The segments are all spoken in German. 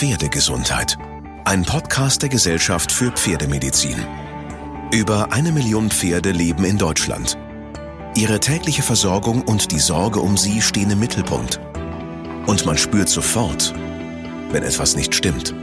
Pferdegesundheit. Ein Podcast der Gesellschaft für Pferdemedizin. Über 1 Million Pferde leben in Deutschland. Ihre tägliche Versorgung und die Sorge um sie stehen im Mittelpunkt. Und man spürt sofort, wenn etwas nicht stimmt.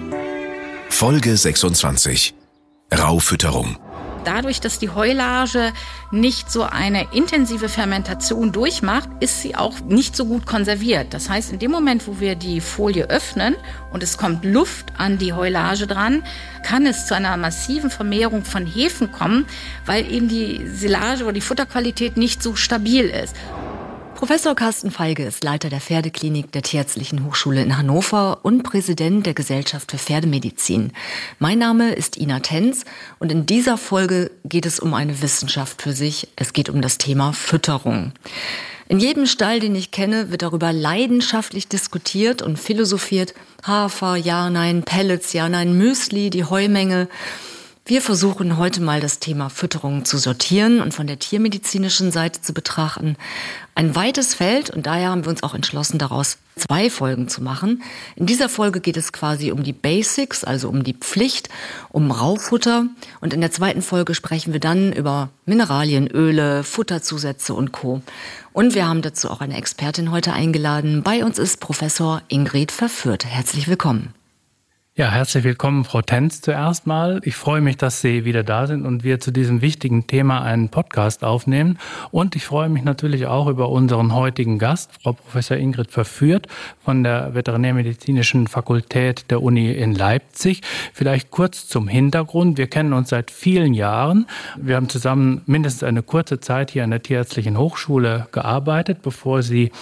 Folge 26. Raufütterung. Dadurch, dass die Heulage nicht so eine intensive Fermentation durchmacht, ist sie auch nicht so gut konserviert. Das heißt, in dem Moment, wo wir die Folie öffnen und es kommt Luft an die Heulage dran, kann es zu einer massiven Vermehrung von Hefen kommen, weil eben die Silage oder die Futterqualität nicht so stabil ist. Professor Carsten Feige ist Leiter der Pferdeklinik der Tierärztlichen Hochschule in Hannover und Präsident der Gesellschaft für Pferdemedizin. Mein Name ist Ina Tenz und in dieser Folge geht es um eine Wissenschaft für sich. Es geht um das Thema Fütterung. In jedem Stall, den ich kenne, wird darüber leidenschaftlich diskutiert und philosophiert. Hafer, ja, nein, Pellets, ja, nein, Müsli, die Heumenge. Wir versuchen heute mal das Thema Fütterung zu sortieren und von der tiermedizinischen Seite zu betrachten. Ein weites Feld und daher haben wir uns auch entschlossen, daraus 2 Folgen zu machen. In dieser Folge geht es quasi um die Basics, also um die Pflicht, um Raufutter. Und in der 2. Folge sprechen wir dann über Mineralien, Öle, Futterzusätze und Co. Und wir haben dazu auch eine Expertin heute eingeladen. Bei uns ist Professor Ingrid Verführt. Herzlich willkommen. Ja, herzlich willkommen, Frau Tenz, zuerst mal. Ich freue mich, dass Sie wieder da sind und wir zu diesem wichtigen Thema einen Podcast aufnehmen. Und ich freue mich natürlich auch über unseren heutigen Gast, Frau Professor Ingrid Verführt von der Veterinärmedizinischen Fakultät der Uni in Leipzig. Vielleicht kurz zum Hintergrund. Wir kennen uns seit vielen Jahren. Wir haben zusammen mindestens eine kurze Zeit hier an der Tierärztlichen Hochschule gearbeitet, bevor sie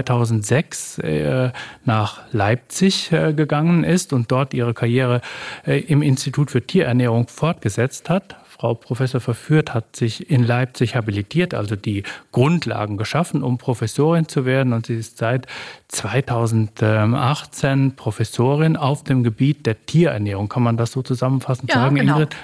2006 nach Leipzig gegangen ist und dort ihre Karriere im Institut für Tierernährung fortgesetzt hat. Frau Professor Verführt hat sich in Leipzig habilitiert, also die Grundlagen geschaffen, um Professorin zu werden. Und sie ist seit 2018 Professorin auf dem Gebiet der Tierernährung. Kann man das so zusammenfassend sagen, genau. Ingrid?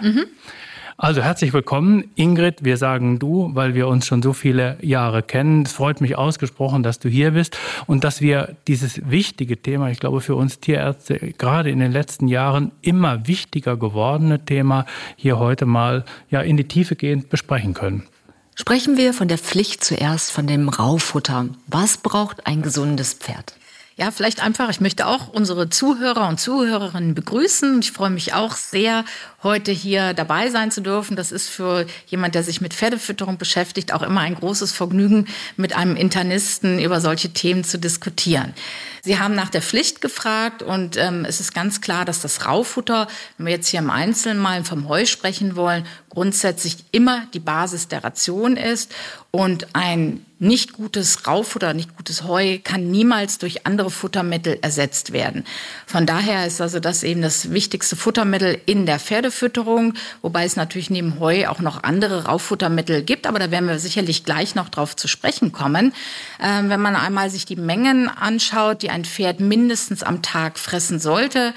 Also herzlich willkommen, Ingrid. Wir sagen du, weil wir uns schon so viele Jahre kennen. Es freut mich ausgesprochen, dass du hier bist und dass wir dieses wichtige Thema, ich glaube für uns Tierärzte, gerade in den letzten Jahren immer wichtiger gewordene Thema, hier heute mal in die Tiefe gehend besprechen können. Sprechen wir von der Pflicht zuerst, von dem Raufutter. Was braucht ein gesundes Pferd? Ja, vielleicht einfach, ich möchte auch unsere Zuhörer und Zuhörerinnen begrüßen. Ich freue mich auch sehr, heute hier dabei sein zu dürfen. Das ist für jemand, der sich mit Pferdefütterung beschäftigt, auch immer ein großes Vergnügen, mit einem Internisten über solche Themen zu diskutieren. Sie haben nach der Pflicht gefragt und es ist ganz klar, dass das Raufutter, wenn wir jetzt hier im Einzelnen mal vom Heu sprechen wollen, grundsätzlich immer die Basis der Ration ist und ein nicht gutes Raufutter, nicht gutes Heu kann niemals durch andere Futtermittel ersetzt werden. Von daher ist also das eben das wichtigste Futtermittel in der Pferdefütterung, wobei es natürlich neben Heu auch noch andere Raufuttermittel gibt, aber da werden wir sicherlich gleich noch drauf zu sprechen kommen. Wenn man einmal sich die Mengen anschaut, die ein Pferd mindestens am Tag fressen sollte,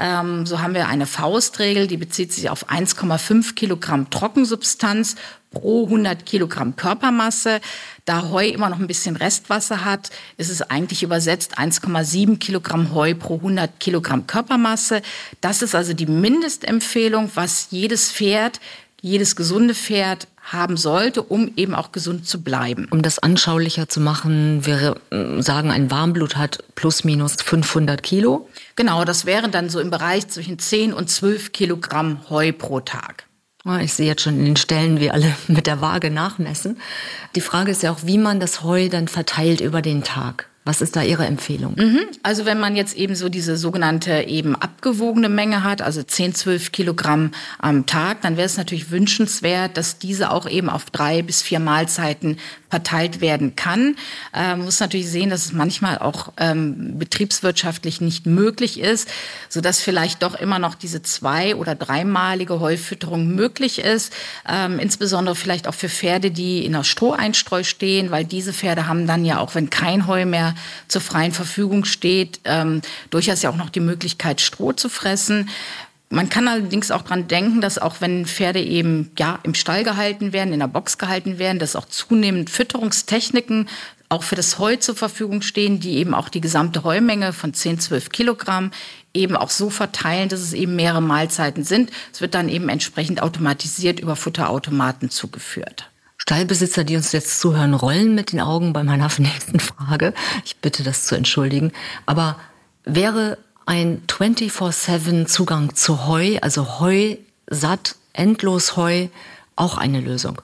so haben wir eine Faustregel, die bezieht sich auf 1,5 Kilogramm Trockensubstanz pro 100 Kilogramm Körpermasse. Da Heu immer noch ein bisschen Restwasser hat, ist es eigentlich übersetzt 1,7 Kilogramm Heu pro 100 Kilogramm Körpermasse. Das ist also die Mindestempfehlung, was jedes Pferd, jedes gesunde Pferd haben sollte, um eben auch gesund zu bleiben. Um das anschaulicher zu machen, wir sagen, ein Warmblut hat plus minus 500 Kilo. Genau, das wäre dann so im Bereich zwischen 10 und 12 Kilogramm Heu pro Tag. Ich sehe jetzt schon in den Stellen, wie alle mit der Waage nachmessen. Die Frage ist ja auch, wie man das Heu dann verteilt über den Tag. Was ist da Ihre Empfehlung? Also wenn man jetzt eben so diese sogenannte eben abgewogene Menge hat, also 10, 12 Kilogramm am Tag, dann wäre es natürlich wünschenswert, dass diese auch eben auf 3 bis 4 Mahlzeiten verteilt werden kann. Man muss natürlich sehen, dass es manchmal auch betriebswirtschaftlich nicht möglich ist, sodass vielleicht doch immer noch diese 2- oder 3-malige Heufütterung möglich ist. Insbesondere vielleicht auch für Pferde, die in der Stroheinstreu stehen, weil diese Pferde haben dann ja auch, wenn kein Heu mehr zur freien Verfügung steht, durchaus ja auch noch die Möglichkeit, Stroh zu fressen. Man kann allerdings auch dran denken, dass auch wenn Pferde eben im Stall gehalten werden, in der Box gehalten werden, dass auch zunehmend Fütterungstechniken auch für das Heu zur Verfügung stehen, die eben auch die gesamte Heumenge von 10-12 Kilogramm eben auch so verteilen, dass es eben mehrere Mahlzeiten sind. Es wird dann eben entsprechend automatisiert über Futterautomaten zugeführt. Stallbesitzer, die uns jetzt zuhören, rollen mit den Augen bei meiner nächsten Frage. Ich bitte das zu entschuldigen. Aber wäre ein 24/7 Zugang zu Heu, also Heu, satt, endlos Heu, auch eine Lösung?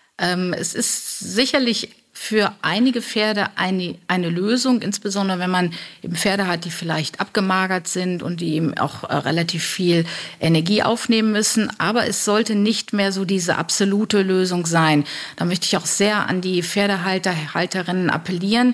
Es ist sicherlich für einige Pferde eine Lösung, insbesondere wenn man eben Pferde hat, die vielleicht abgemagert sind und die eben auch relativ viel Energie aufnehmen müssen. Aber es sollte nicht mehr so diese absolute Lösung sein. Da möchte ich auch sehr an die Pferdehalter, Halterinnen appellieren,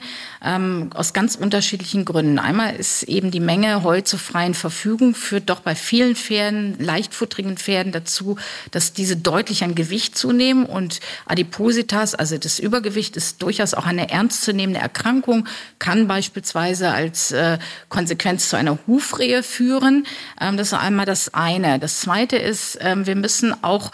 aus ganz unterschiedlichen Gründen. Einmal ist eben die Menge Heu zur freien Verfügung, führt doch bei vielen Pferden, leichtfutterigen Pferden dazu, dass diese deutlich an Gewicht zunehmen und Adipositas, also das Übergewicht, ist durchaus auch eine ernstzunehmende Erkrankung, kann beispielsweise als Konsequenz zu einer Hufrehe führen. Das ist einmal das eine. Das zweite ist, wir müssen auch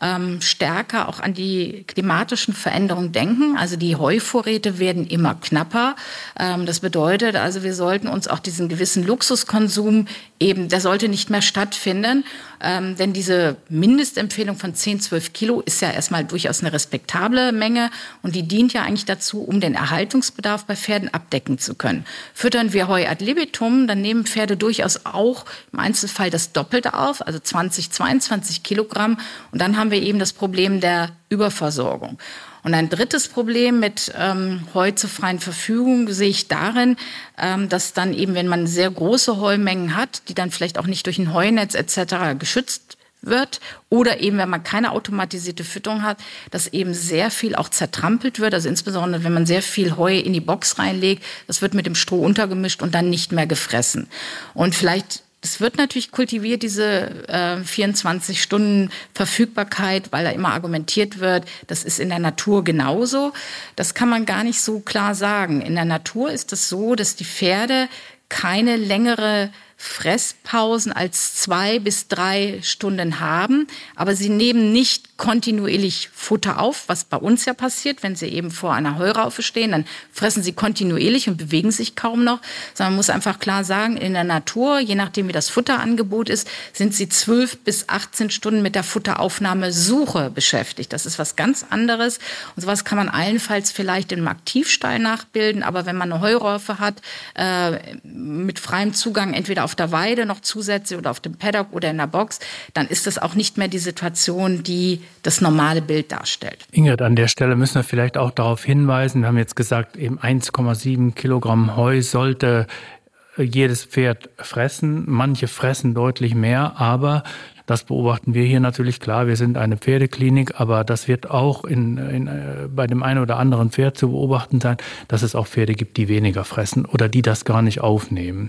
stärker auch an die klimatischen Veränderungen denken. Also die Heuvorräte werden immer knapper. Das bedeutet also, wir sollten uns auch diesen gewissen Luxuskonsum eben, der sollte nicht mehr stattfinden. Denn diese Mindestempfehlung von 10-12 Kilo ist ja erstmal durchaus eine respektable Menge und die dient ja eigentlich dazu, um den Erhaltungsbedarf bei Pferden abdecken zu können. Füttern wir Heu ad libitum, dann nehmen Pferde durchaus auch im Einzelfall das Doppelte auf, also 20-22 Kilogramm. Und dann haben wir eben das Problem der Überversorgung. Und ein drittes Problem mit Heu zur freien Verfügung sehe ich darin, dass dann eben, wenn man sehr große Heumengen hat, die dann vielleicht auch nicht durch ein Heunetz etc. geschützt wird oder eben, wenn man keine automatisierte Fütterung hat, dass eben sehr viel auch zertrampelt wird. Also insbesondere, wenn man sehr viel Heu in die Box reinlegt, das wird mit dem Stroh untergemischt und dann nicht mehr gefressen. Und vielleicht es wird natürlich kultiviert, diese 24 Stunden Verfügbarkeit, weil da immer argumentiert wird, das ist in der Natur genauso. Das kann man gar nicht so klar sagen. In der Natur ist es so, dass die Pferde keine längere Fresspausen als 2 bis 3 Stunden haben, aber sie nehmen nicht kontinuierlich Futter auf, was bei uns ja passiert, wenn sie eben vor einer Heuraufe stehen, dann fressen sie kontinuierlich und bewegen sich kaum noch, sondern man muss einfach klar sagen, in der Natur, je nachdem wie das Futterangebot ist, sind sie 12 bis 18 Stunden mit der Futteraufnahmesuche beschäftigt. Das ist was ganz anderes und sowas kann man allenfalls vielleicht im Aktivstall nachbilden, aber wenn man eine Heuraufe hat, mit freiem Zugang entweder auf der Weide noch zusätzlich oder auf dem Paddock oder in der Box, dann ist das auch nicht mehr die Situation, die das normale Bild darstellt. Ingrid, an der Stelle müssen wir vielleicht auch darauf hinweisen, wir haben jetzt gesagt, eben 1,7 Kilogramm Heu sollte jedes Pferd fressen. Manche fressen deutlich mehr, aber das beobachten wir hier natürlich klar. Wir sind eine Pferdeklinik, aber das wird auch bei dem einen oder anderen Pferd zu beobachten sein, dass es auch Pferde gibt, die weniger fressen oder die das gar nicht aufnehmen.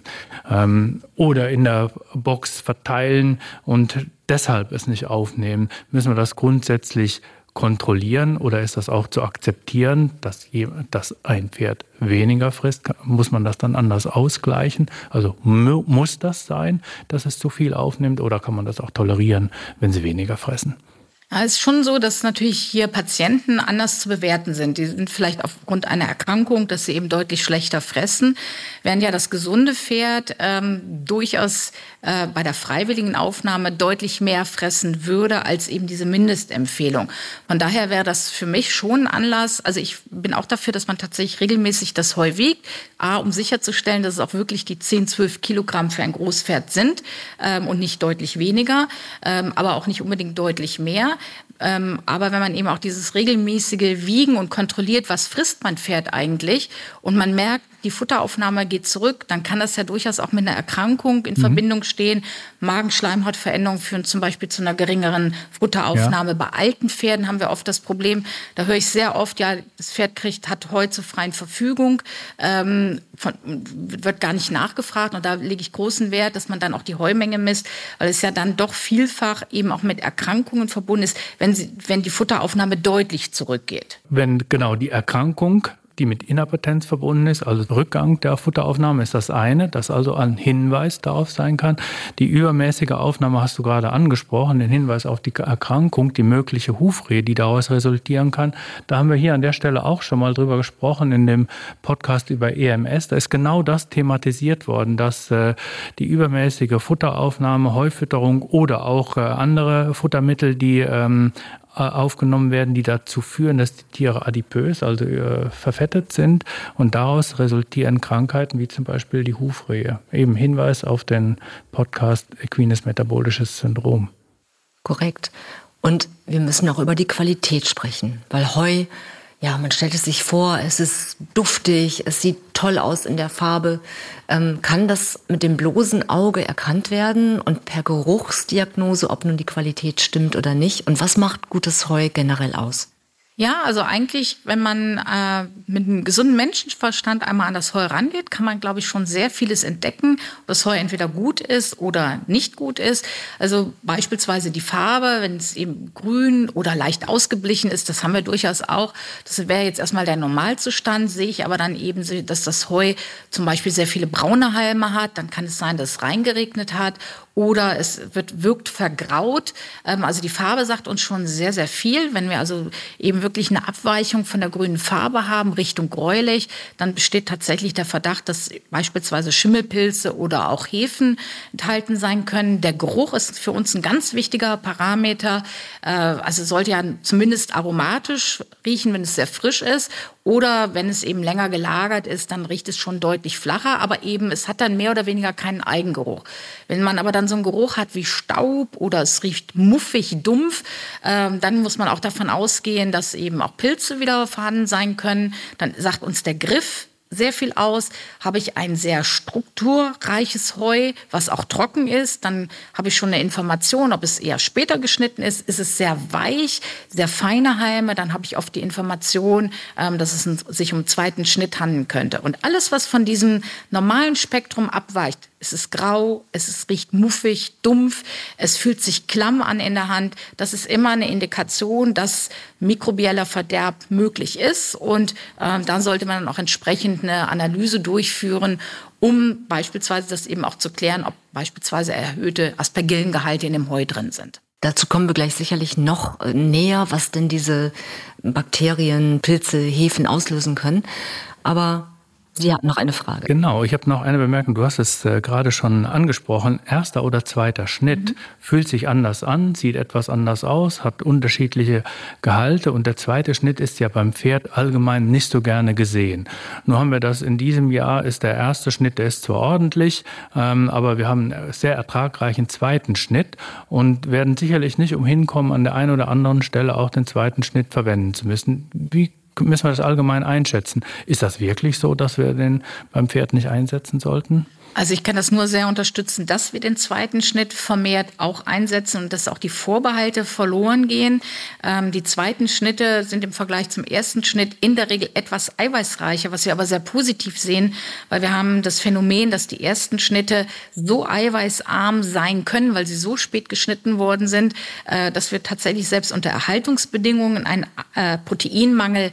Oder in der Box verteilen und deshalb es nicht aufnehmen. Müssen wir das grundsätzlich kontrollieren oder ist das auch zu akzeptieren, dass ein Pferd weniger frisst? Muss man das dann anders ausgleichen? Also muss das sein, dass es zu viel aufnimmt oder kann man das auch tolerieren, wenn sie weniger fressen? Ja, es ist schon so, dass natürlich hier Patienten anders zu bewerten sind. Die sind vielleicht aufgrund einer Erkrankung, dass sie eben deutlich schlechter fressen, während ja das gesunde Pferd durchaus bei der freiwilligen Aufnahme deutlich mehr fressen würde als eben diese Mindestempfehlung. Von daher wäre das für mich schon ein Anlass. Also ich bin auch dafür, dass man tatsächlich regelmäßig das Heu wiegt, um sicherzustellen, dass es auch wirklich die 10-12 Kilogramm für ein Großpferd sind und nicht deutlich weniger, aber auch nicht unbedingt deutlich mehr. Aber wenn man eben auch dieses regelmäßige Wiegen und kontrolliert, was frisst mein Pferd eigentlich und man merkt, die Futteraufnahme geht zurück, dann kann das ja durchaus auch mit einer Erkrankung in Verbindung stehen. Magenschleimhautveränderungen führen zum Beispiel zu einer geringeren Futteraufnahme. Ja. Bei alten Pferden haben wir oft das Problem, da höre ich sehr oft, ja, das Pferd hat Heu zur freien Verfügung, wird gar nicht nachgefragt und da lege ich großen Wert, dass man dann auch die Heumenge misst, weil es ja dann doch vielfach eben auch mit Erkrankungen verbunden ist, wenn die Futteraufnahme deutlich zurückgeht. Wenn genau die Erkrankung die mit Inappetenz verbunden ist, also Rückgang der Futteraufnahme ist das eine, das also ein Hinweis darauf sein kann. Die übermäßige Aufnahme hast du gerade angesprochen, den Hinweis auf die Erkrankung, die mögliche Hufrehe, die daraus resultieren kann. Da haben wir hier an der Stelle auch schon mal drüber gesprochen in dem Podcast über EMS. Da ist genau das thematisiert worden, dass die übermäßige Futteraufnahme, Heufütterung oder auch andere Futtermittel, die aufgenommen werden, die dazu führen, dass die Tiere adipös, also verfettet sind und daraus resultieren Krankheiten wie zum Beispiel die Hufrehe. Eben Hinweis auf den Podcast Equines Metabolisches Syndrom. Korrekt. Und wir müssen auch über die Qualität sprechen, weil Heu, ja, man stellt es sich vor, es ist duftig, es sieht toll aus in der Farbe. Kann das mit dem bloßen Auge erkannt werden und per Geruchsdiagnose, ob nun die Qualität stimmt oder nicht? Und was macht gutes Heu generell aus? Ja, also eigentlich, wenn man mit einem gesunden Menschenverstand einmal an das Heu rangeht, kann man, glaube ich, schon sehr vieles entdecken, ob das Heu entweder gut ist oder nicht gut ist. Also beispielsweise die Farbe, wenn es eben grün oder leicht ausgeblichen ist, das haben wir durchaus auch. Das wäre jetzt erstmal der Normalzustand, sehe ich aber dann eben, dass das Heu zum Beispiel sehr viele braune Halme hat, dann kann es sein, dass es reingeregnet hat. Oder es wirkt vergraut. Also die Farbe sagt uns schon sehr, sehr viel. Wenn wir also eben wirklich eine Abweichung von der grünen Farbe haben, Richtung gräulich, dann besteht tatsächlich der Verdacht, dass beispielsweise Schimmelpilze oder auch Hefen enthalten sein können. Der Geruch ist für uns ein ganz wichtiger Parameter. Also sollte ja zumindest aromatisch riechen, wenn es sehr frisch ist. Oder wenn es eben länger gelagert ist, dann riecht es schon deutlich flacher, aber eben es hat dann mehr oder weniger keinen Eigengeruch. Wenn man aber dann so einen Geruch hat wie Staub oder es riecht muffig, dumpf, dann muss man auch davon ausgehen, dass eben auch Pilze wieder vorhanden sein können. Dann sagt uns der Griff sehr viel aus. Habe ich ein sehr strukturreiches Heu, was auch trocken ist, dann habe ich schon eine Information, ob es eher später geschnitten ist. Ist es sehr weich, sehr feine Halme, dann habe ich oft die Information, dass es sich um einen zweiten Schnitt handeln könnte. Und alles, was von diesem normalen Spektrum abweicht, es ist grau, riecht muffig, dumpf, es fühlt sich klamm an in der Hand. Das ist immer eine Indikation, dass mikrobieller Verderb möglich ist. Und dann sollte man dann auch entsprechend eine Analyse durchführen, um beispielsweise das eben auch zu klären, ob beispielsweise erhöhte Aspergillengehalte in dem Heu drin sind. Dazu kommen wir gleich sicherlich noch näher, was denn diese Bakterien, Pilze, Hefen auslösen können. Aber Sie hatten noch eine Frage. Genau, ich habe noch eine Bemerkung. Du hast es gerade schon angesprochen. Erster oder zweiter Schnitt fühlt sich anders an, sieht etwas anders aus, hat unterschiedliche Gehalte. Und der zweite Schnitt ist ja beim Pferd allgemein nicht so gerne gesehen. Nur haben wir das in diesem Jahr, ist der erste Schnitt, der ist zwar ordentlich, aber wir haben einen sehr ertragreichen zweiten Schnitt und werden sicherlich nicht umhin kommen, an der einen oder anderen Stelle auch den zweiten Schnitt verwenden zu müssen. Wie müssen wir das allgemein einschätzen? Ist das wirklich so, dass wir den beim Pferd nicht einsetzen sollten? Also ich kann das nur sehr unterstützen, dass wir den zweiten Schnitt vermehrt auch einsetzen und dass auch die Vorbehalte verloren gehen. Die zweiten Schnitte sind im Vergleich zum ersten Schnitt in der Regel etwas eiweißreicher, was wir aber sehr positiv sehen, weil wir haben das Phänomen, dass die ersten Schnitte so eiweißarm sein können, weil sie so spät geschnitten worden sind, dass wir tatsächlich selbst unter Erhaltungsbedingungen einen Proteinmangel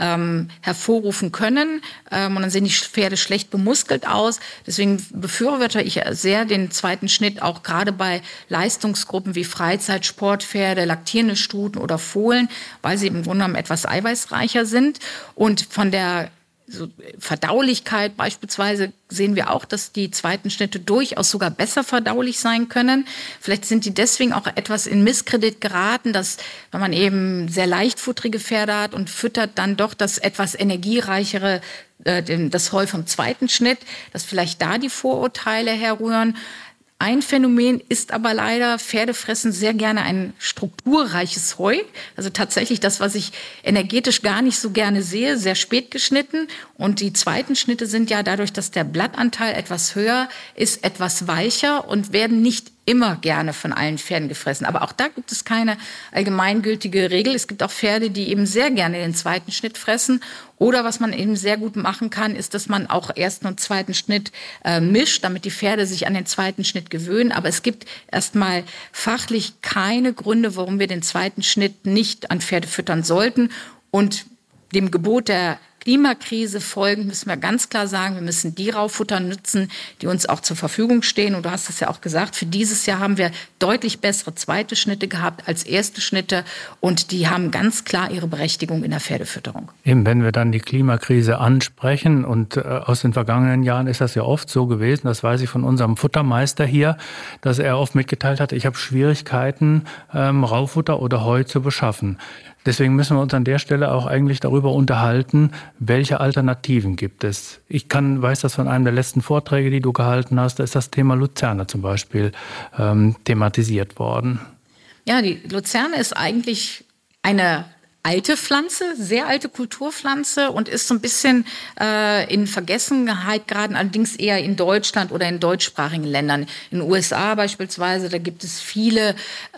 hervorrufen können. Und dann sehen die Pferde schlecht bemuskelt aus. Deswegen befürworte ich sehr den zweiten Schnitt, auch gerade bei Leistungsgruppen wie Freizeit-, Sportpferde, laktierende Stuten oder Fohlen, weil sie im Grunde genommen etwas eiweißreicher sind. Und von der Verdaulichkeit beispielsweise sehen wir auch, dass die zweiten Schnitte durchaus sogar besser verdaulich sein können. Vielleicht sind die deswegen auch etwas in Misskredit geraten, dass wenn man eben sehr leichtfutterige Pferde hat und füttert dann doch das etwas energiereichere, das Heu vom zweiten Schnitt, dass vielleicht da die Vorurteile herrühren. Ein Phänomen ist aber leider, Pferde fressen sehr gerne ein strukturreiches Heu. Also tatsächlich das, was ich energetisch gar nicht so gerne sehe, sehr spät geschnitten. Und die zweiten Schnitte sind ja dadurch, dass der Blattanteil etwas höher ist, etwas weicher und werden nicht immer gerne von allen Pferden gefressen. Aber auch da gibt es keine allgemeingültige Regel. Es gibt auch Pferde, die eben sehr gerne den zweiten Schnitt fressen. Oder was man eben sehr gut machen kann, ist, dass man auch ersten und zweiten Schnitt mischt, damit die Pferde sich an den zweiten Schnitt gewöhnen. Aber es gibt erstmal fachlich keine Gründe, warum wir den zweiten Schnitt nicht an Pferde füttern sollten. Und dem Gebot der Klimakrise folgend müssen wir ganz klar sagen, wir müssen die Rauffutter nutzen, die uns auch zur Verfügung stehen. Und du hast es ja auch gesagt, für dieses Jahr haben wir deutlich bessere zweite Schnitte gehabt als erste Schnitte. Und die haben ganz klar ihre Berechtigung in der Pferdefütterung. Eben, wenn wir dann die Klimakrise ansprechen, und aus den vergangenen Jahren ist das ja oft so gewesen, das weiß ich von unserem Futtermeister hier, dass er oft mitgeteilt hat, ich habe Schwierigkeiten, Rauffutter oder Heu zu beschaffen. Deswegen müssen wir uns an der Stelle auch eigentlich darüber unterhalten, welche Alternativen gibt es. Ich weiß das von einem der letzten Vorträge, die du gehalten hast, da ist das Thema Luzerne zum Beispiel thematisiert worden. Ja, die Luzerne ist eigentlich eine alte Pflanze, sehr alte Kulturpflanze und ist so ein bisschen in Vergessenheit geraten, allerdings eher in Deutschland oder in deutschsprachigen Ländern. In den USA beispielsweise, da gibt es viele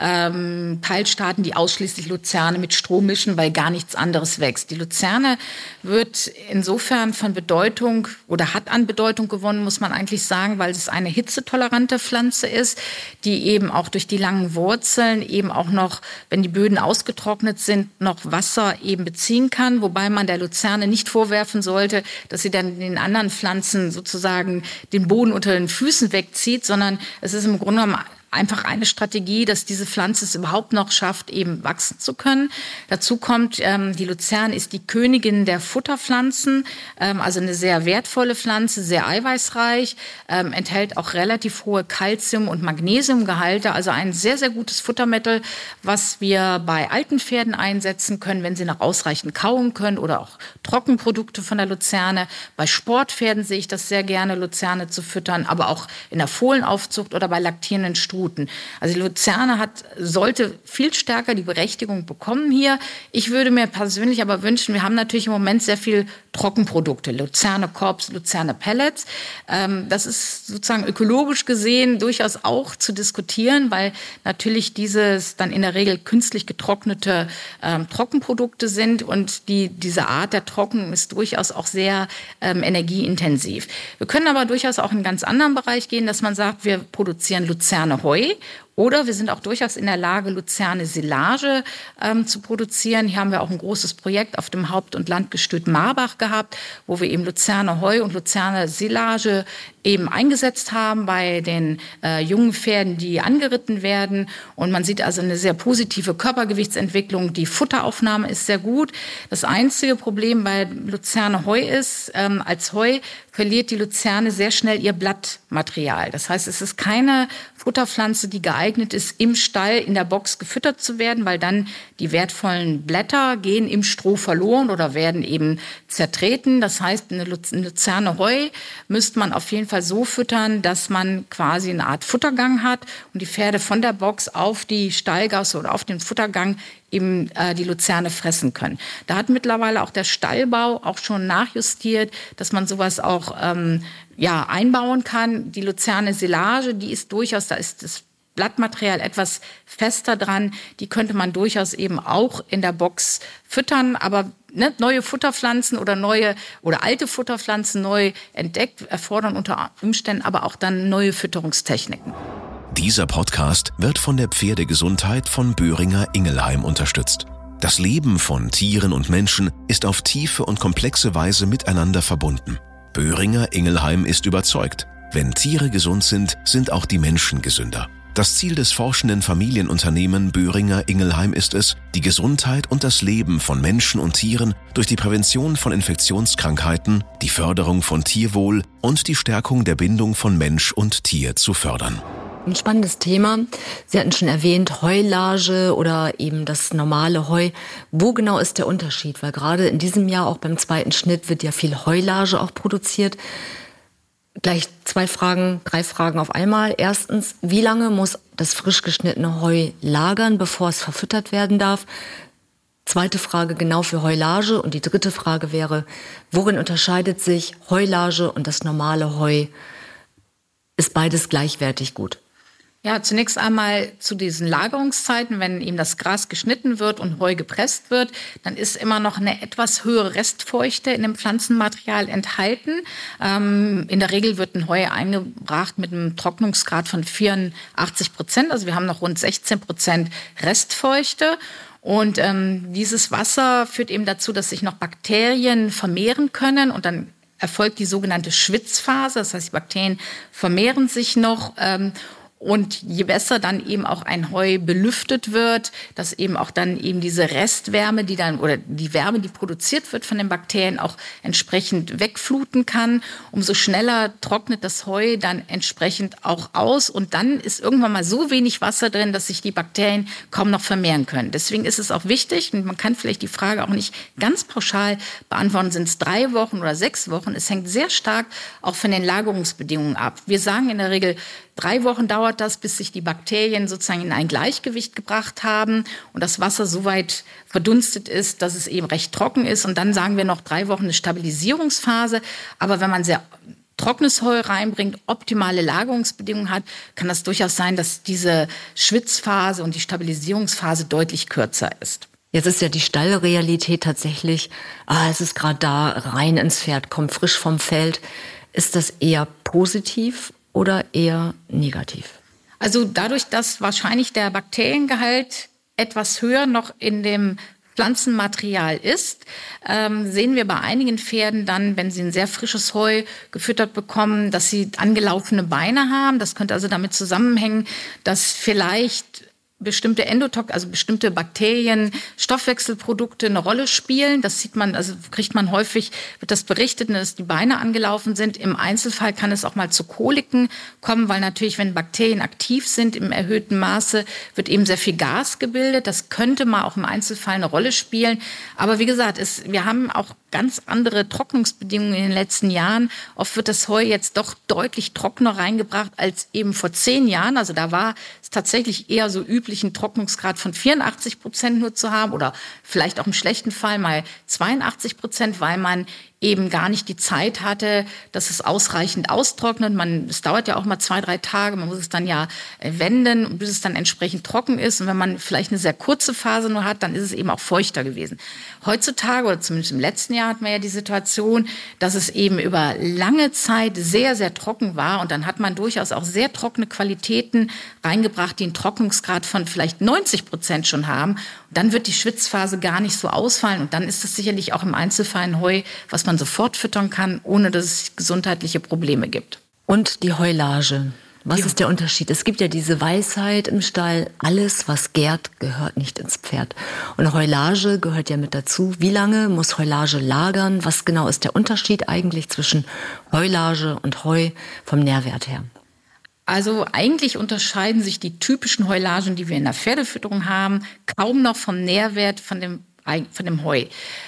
Teilstaaten, die ausschließlich Luzerne mit Stroh mischen, weil gar nichts anderes wächst. Die Luzerne wird insofern von Bedeutung oder hat an Bedeutung gewonnen, muss man eigentlich sagen, weil es eine hitzetolerante Pflanze ist, die eben auch durch die langen Wurzeln eben auch noch, wenn die Böden ausgetrocknet sind, noch Wasser eben beziehen kann, wobei man der Luzerne nicht vorwerfen sollte, dass sie dann den anderen Pflanzen sozusagen den Boden unter den Füßen wegzieht, sondern es ist im Grunde genommen einfach eine Strategie, dass diese Pflanze es überhaupt noch schafft, eben wachsen zu können. Dazu kommt, die Luzerne ist die Königin der Futterpflanzen, also eine sehr wertvolle Pflanze, sehr eiweißreich, enthält auch relativ hohe Calcium- und Magnesiumgehalte, also ein sehr, sehr gutes Futtermittel, was wir bei alten Pferden einsetzen können, wenn sie noch ausreichend kauen können oder auch Trockenprodukte von der Luzerne. Bei Sportpferden sehe ich das sehr gerne, Luzerne zu füttern, aber auch in der Fohlenaufzucht oder bei laktierenden Stuten. Also die Luzerne sollte viel stärker die Berechtigung bekommen hier. Ich würde mir persönlich aber wünschen, wir haben natürlich im Moment sehr viel Trockenprodukte, Luzerne Corps, Luzerne Pellets. Das ist sozusagen ökologisch gesehen durchaus auch zu diskutieren, weil natürlich dieses dann in der Regel künstlich getrocknete Trockenprodukte sind und diese Art der Trocknung ist durchaus auch sehr energieintensiv. Wir können aber durchaus auch in einen ganz anderen Bereich gehen, dass man sagt, wir produzieren Luzerne Heu. Oder wir sind auch durchaus in der Lage, Luzerne-Silage zu produzieren. Hier haben wir auch ein großes Projekt auf dem Haupt- und Landgestüt Marbach gehabt, wo wir eben Luzerne-Heu und Luzerne-Silage eben eingesetzt haben bei den jungen Pferden, die angeritten werden. Und man sieht also eine sehr positive Körpergewichtsentwicklung. Die Futteraufnahme ist sehr gut. Das einzige Problem bei Luzerne-Heu ist, als Heu verliert die Luzerne sehr schnell ihr Blattmaterial. Das heißt, es ist keine Futterpflanze, die geeignet ist, im Stall, in der Box gefüttert zu werden, weil dann die wertvollen Blätter gehen im Stroh verloren oder werden eben zertreten. Das heißt, eine Luzerne Heu müsste man auf jeden Fall so füttern, dass man quasi eine Art Futtergang hat und die Pferde von der Box auf die Stallgasse oder auf den Futtergang eben die Luzerne fressen können. Da hat mittlerweile auch der Stallbau auch schon nachjustiert, dass man sowas auch einbauen kann. Die Luzerne-Silage, die ist durchaus, da ist das Blattmaterial etwas fester dran. Die könnte man durchaus eben auch in der Box füttern, aber neue Futterpflanzen oder alte Futterpflanzen neu entdeckt erfordern unter Umständen aber auch dann neue Fütterungstechniken. Dieser Podcast wird von der Pferdegesundheit von Boehringer Ingelheim unterstützt. Das Leben von Tieren und Menschen ist auf tiefe und komplexe Weise miteinander verbunden. Boehringer Ingelheim ist überzeugt, wenn Tiere gesund sind, sind auch die Menschen gesünder. Das Ziel des forschenden Familienunternehmen Boehringer Ingelheim ist es, die Gesundheit und das Leben von Menschen und Tieren durch die Prävention von Infektionskrankheiten, die Förderung von Tierwohl und die Stärkung der Bindung von Mensch und Tier zu fördern. Ein spannendes Thema. Sie hatten schon erwähnt, Heulage oder eben das normale Heu. Wo genau ist der Unterschied? Weil gerade in diesem Jahr, auch beim zweiten Schnitt, wird ja viel Heulage auch produziert. Gleich 3 Fragen auf einmal. Erstens, wie lange muss das frisch geschnittene Heu lagern, bevor es verfüttert werden darf? Zweite Frage genau für Heulage. Und die dritte Frage wäre, worin unterscheidet sich Heulage und das normale Heu? Ist beides gleichwertig gut? Ja, zunächst einmal zu diesen Lagerungszeiten, wenn eben das Gras geschnitten wird und Heu gepresst wird, dann ist immer noch eine etwas höhere Restfeuchte in dem Pflanzenmaterial enthalten. In der Regel wird ein Heu eingebracht mit einem Trocknungsgrad von 84%. Also wir haben noch rund 16% Restfeuchte. Und dieses Wasser führt eben dazu, dass sich noch Bakterien vermehren können und dann erfolgt die sogenannte Schwitzphase. Das heißt, die Bakterien vermehren sich noch. Und je besser dann eben auch ein Heu belüftet wird, dass eben auch dann eben diese Restwärme, die dann oder die Wärme, die produziert wird von den Bakterien, auch entsprechend wegfluten kann, umso schneller trocknet das Heu dann entsprechend auch aus. Und dann ist irgendwann mal so wenig Wasser drin, dass sich die Bakterien kaum noch vermehren können. Deswegen ist es auch wichtig, und man kann vielleicht die Frage auch nicht ganz pauschal beantworten, sind es 3 Wochen oder 6 Wochen. Es hängt sehr stark auch von den Lagerungsbedingungen ab. Wir sagen in der Regel, 3 Wochen dauert das, bis sich die Bakterien sozusagen in ein Gleichgewicht gebracht haben und das Wasser so weit verdunstet ist, dass es eben recht trocken ist. Und dann sagen wir noch 3 Wochen eine Stabilisierungsphase. Aber wenn man sehr trockenes Heu reinbringt, optimale Lagerungsbedingungen hat, kann das durchaus sein, dass diese Schwitzphase und die Stabilisierungsphase deutlich kürzer ist. Jetzt ist ja die Stallrealität tatsächlich, es ist gerade da, rein ins Pferd, kommt frisch vom Feld. Ist das eher positiv oder eher negativ? Also dadurch, dass wahrscheinlich der Bakteriengehalt etwas höher noch in dem Pflanzenmaterial ist, sehen wir bei einigen Pferden dann, wenn sie ein sehr frisches Heu gefüttert bekommen, dass sie angelaufene Beine haben. Das könnte also damit zusammenhängen, dass vielleicht bestimmte also bestimmte Bakterien, Stoffwechselprodukte eine Rolle spielen. Das sieht man, also kriegt man häufig, wird das berichtet, dass die Beine angelaufen sind. Im Einzelfall kann es auch mal zu Koliken kommen, weil natürlich, wenn Bakterien aktiv sind im erhöhten Maße, wird eben sehr viel Gas gebildet. Das könnte mal auch im Einzelfall eine Rolle spielen. Aber wie gesagt, wir haben auch ganz andere Trocknungsbedingungen in den letzten Jahren. Oft wird das Heu jetzt doch deutlich trockener reingebracht als eben vor 10 Jahren. Also da war es tatsächlich eher so üblich, einen Trocknungsgrad von 84% nur zu haben oder vielleicht auch im schlechten Fall mal 82%, weil man eben gar nicht die Zeit hatte, dass es ausreichend austrocknet. Es dauert ja auch mal 2-3 Tage, man muss es dann ja wenden, bis es dann entsprechend trocken ist. Und wenn man vielleicht eine sehr kurze Phase nur hat, dann ist es eben auch feuchter gewesen. Heutzutage, oder zumindest im letzten Jahr, hat man ja die Situation, dass es eben über lange Zeit sehr, sehr trocken war. Und dann hat man durchaus auch sehr trockene Qualitäten reingebracht, die einen Trocknungsgrad von vielleicht 90% schon haben. Und dann wird die Schwitzphase gar nicht so ausfallen. Und dann ist das sicherlich auch im Einzelfall ein Heu, was man sofort füttern kann, ohne dass es gesundheitliche Probleme gibt. Und die Heulage. Was ist der Unterschied? Es gibt ja diese Weisheit im Stall, alles, was gärt, gehört nicht ins Pferd. Und Heulage gehört ja mit dazu. Wie lange muss Heulage lagern? Was genau ist der Unterschied eigentlich zwischen Heulage und Heu vom Nährwert her? Also eigentlich unterscheiden sich die typischen Heulagen, die wir in der Pferdefütterung haben, kaum noch vom Nährwert von dem Heu.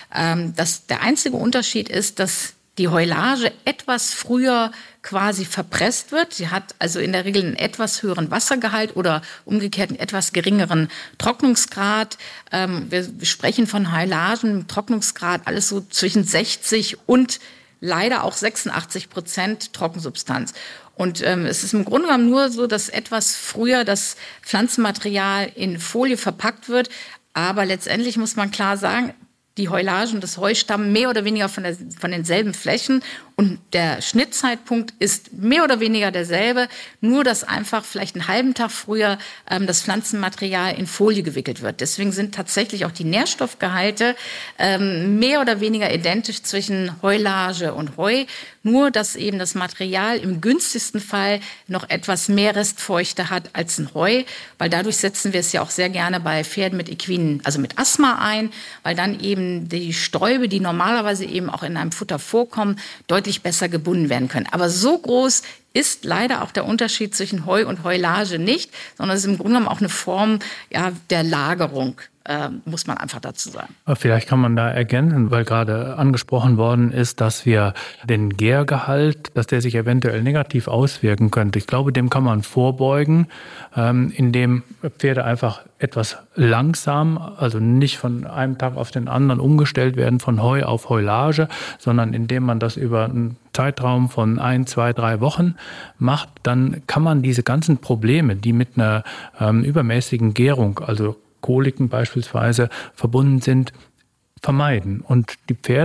Der einzige Unterschied ist, dass die Heulage etwas früher quasi verpresst wird. Sie hat also in der Regel einen etwas höheren Wassergehalt oder umgekehrt einen etwas geringeren Trocknungsgrad. Wir sprechen von Heulagen, Trocknungsgrad, alles so zwischen 60 und leider auch 86% Trockensubstanz. Und es ist im Grunde genommen nur so, dass etwas früher das Pflanzenmaterial in Folie verpackt wird. Aber letztendlich muss man klar sagen, die Heulagen und das Heu stammen mehr oder weniger von denselben Flächen. Und der Schnittzeitpunkt ist mehr oder weniger derselbe, nur dass einfach vielleicht einen halben Tag früher das Pflanzenmaterial in Folie gewickelt wird. Deswegen sind tatsächlich auch die Nährstoffgehalte mehr oder weniger identisch zwischen Heulage und Heu, nur dass eben das Material im günstigsten Fall noch etwas mehr Restfeuchte hat als ein Heu, weil dadurch setzen wir es ja auch sehr gerne bei Pferden mit Equinen, also mit Asthma ein, weil dann eben die Stäube, die normalerweise eben auch in einem Futter vorkommen, deutlich besser gebunden werden können. Aber so groß ist leider auch der Unterschied zwischen Heu und Heulage nicht, sondern es ist im Grunde genommen auch eine Form der Lagerung, muss man einfach dazu sagen. Vielleicht kann man da ergänzen, weil gerade angesprochen worden ist, dass wir den Gärgehalt, dass der sich eventuell negativ auswirken könnte. Ich glaube, dem kann man vorbeugen, indem Pferde einfach etwas langsam, also nicht von einem Tag auf den anderen umgestellt werden von Heu auf Heulage, sondern indem man das über einen Zeitraum von 1, 2, 3 Wochen macht, dann kann man diese ganzen Probleme, die mit einer übermäßigen Gärung, also Koliken beispielsweise, verbunden sind, vermeiden. Und die Pferde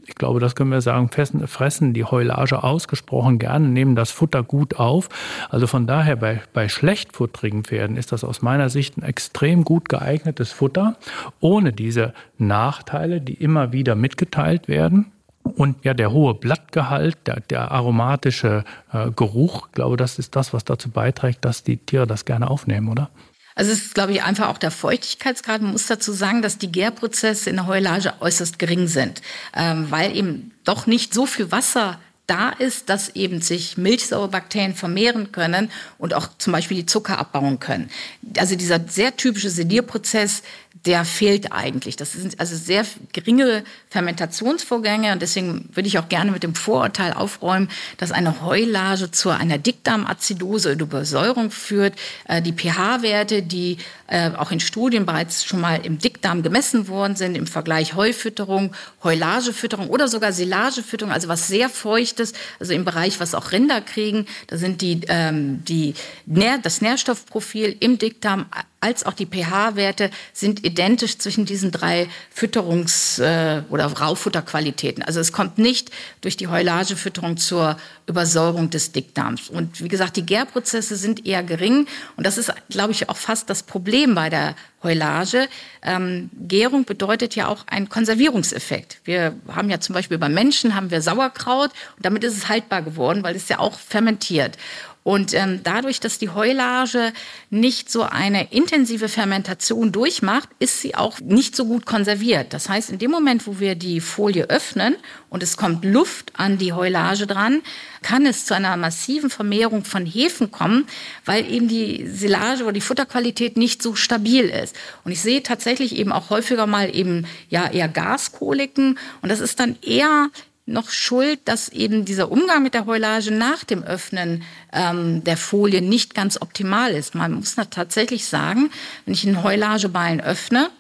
ich glaube, das können wir sagen, fressen die Heulage ausgesprochen gerne, nehmen das Futter gut auf. Also von daher bei schlechtfutterigen Pferden ist das aus meiner Sicht ein extrem gut geeignetes Futter, ohne diese Nachteile, die immer wieder mitgeteilt werden. Und ja, der hohe Blattgehalt, der aromatische Geruch, ich glaube, das ist das, was dazu beiträgt, dass die Tiere das gerne aufnehmen, oder? Also es ist, glaube ich, einfach auch der Feuchtigkeitsgrad. Man muss dazu sagen, dass die Gärprozesse in der Heulage äußerst gering sind, weil eben doch nicht so viel Wasser da ist, dass eben sich Milchsäurebakterien vermehren können und auch zum Beispiel die Zucker abbauen können. Also dieser sehr typische Sedierprozess, der fehlt eigentlich. Das sind also sehr geringe Fermentationsvorgänge und deswegen würde ich auch gerne mit dem Vorurteil aufräumen, dass eine Heulage zu einer Dickdarmazidose oder Übersäuerung führt. Die pH-Werte, die auch in Studien bereits schon mal im Dickdarm gemessen worden sind, im Vergleich Heufütterung, Heulagefütterung oder sogar Silagefütterung, also was sehr Feuchtes, also im Bereich, was auch Rinder kriegen, da sind das Nährstoffprofil im Dickdarm als auch die pH-Werte sind identisch zwischen diesen 3 Fütterungs- oder Raufutterqualitäten. Also es kommt nicht durch die Heulagefütterung zur Übersäuerung des Dickdarms. Und wie gesagt, die Gärprozesse sind eher gering. Und das ist, glaube ich, auch fast das Problem bei der Heulage. Gärung bedeutet ja auch einen Konservierungseffekt. Wir haben ja zum Beispiel bei Menschen haben wir Sauerkraut und damit ist es haltbar geworden, weil es ja auch fermentiert. Und dadurch, dass die Heulage nicht so eine intensive Fermentation durchmacht, ist sie auch nicht so gut konserviert. Das heißt, in dem Moment, wo wir die Folie öffnen und es kommt Luft an die Heulage dran, kann es zu einer massiven Vermehrung von Hefen kommen, weil eben die Silage oder die Futterqualität nicht so stabil ist. Und ich sehe tatsächlich eben auch häufiger mal eben ja eher Gaskoliken und das ist dann eher noch schuld, dass eben dieser Umgang mit der Heulage nach dem Öffnen der Folie nicht ganz optimal ist. Man muss tatsächlich sagen, wenn ich einen Heulageballen öffne,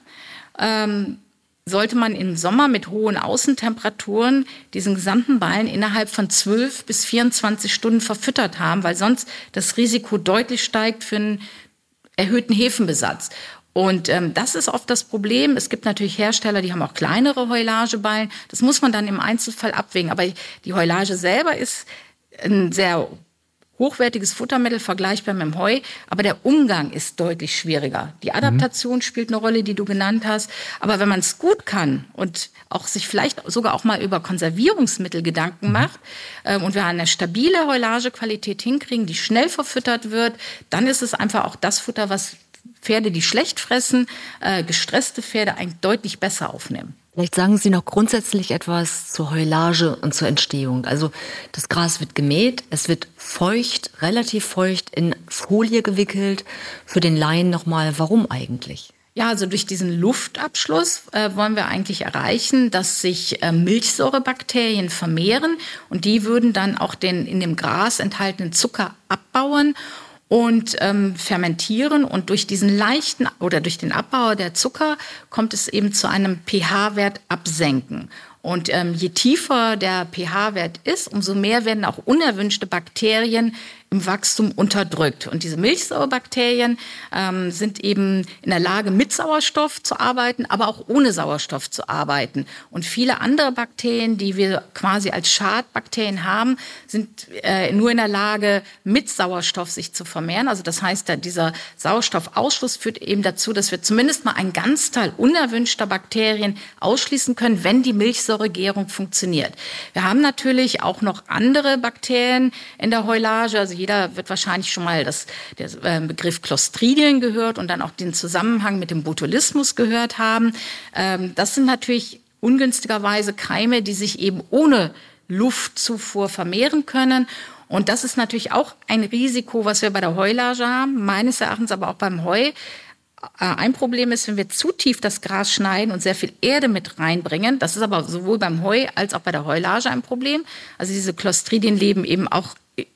sollte man im Sommer mit hohen Außentemperaturen diesen gesamten Ballen innerhalb von 12 bis 24 Stunden verfüttert haben, weil sonst das Risiko deutlich steigt für einen erhöhten Hefenbesatz. Und das ist oft das Problem. Es gibt natürlich Hersteller, die haben auch kleinere Heulageballen. Das muss man dann im Einzelfall abwägen. Aber die Heulage selber ist ein sehr hochwertiges Futtermittel, vergleichbar mit dem Heu. Aber der Umgang ist deutlich schwieriger. Die Adaptation spielt eine Rolle, die du genannt hast. Aber wenn man es gut kann und auch sich vielleicht sogar auch mal über Konservierungsmittel Gedanken macht und wir eine stabile Heulagequalität hinkriegen, die schnell verfüttert wird, dann ist es einfach auch das Futter, was Pferde, die schlecht fressen, gestresste Pferde eigentlich deutlich besser aufnehmen. Vielleicht sagen Sie noch grundsätzlich etwas zur Heulage und zur Entstehung. Also das Gras wird gemäht, es wird feucht, relativ feucht in Folie gewickelt. Für den Laien nochmal, warum eigentlich? Ja, also durch diesen Luftabschluss wollen wir eigentlich erreichen, dass sich Milchsäurebakterien vermehren und die würden dann auch den in dem Gras enthaltenen Zucker abbauen und fermentieren und durch diesen leichten oder durch den Abbau der Zucker kommt es eben zu einem pH-Wert absenken. Und je tiefer der pH-Wert ist, umso mehr werden auch unerwünschte Bakterien im Wachstum unterdrückt. Und diese Milchsäurebakterien sind eben in der Lage, mit Sauerstoff zu arbeiten, aber auch ohne Sauerstoff zu arbeiten. Und viele andere Bakterien, die wir quasi als Schadbakterien haben, sind nur in der Lage, mit Sauerstoff sich zu vermehren. Also das heißt, dieser Sauerstoffausschluss führt eben dazu, dass wir zumindest mal einen Ganzteil unerwünschter Bakterien ausschließen können, wenn die Milchsäuregärung funktioniert. Wir haben natürlich auch noch andere Bakterien in der Heulage, also jeder wird wahrscheinlich schon mal den Begriff Clostridien gehört und dann auch den Zusammenhang mit dem Botulismus gehört haben. Das sind natürlich ungünstigerweise Keime, die sich eben ohne Luftzufuhr vermehren können. Und das ist natürlich auch ein Risiko, was wir bei der Heulage haben, meines Erachtens aber auch beim Heu. Ein Problem ist, wenn wir zu tief das Gras schneiden und sehr viel Erde mit reinbringen. Das ist aber sowohl beim Heu als auch bei der Heulage ein Problem. Also diese Clostridien leben eben auch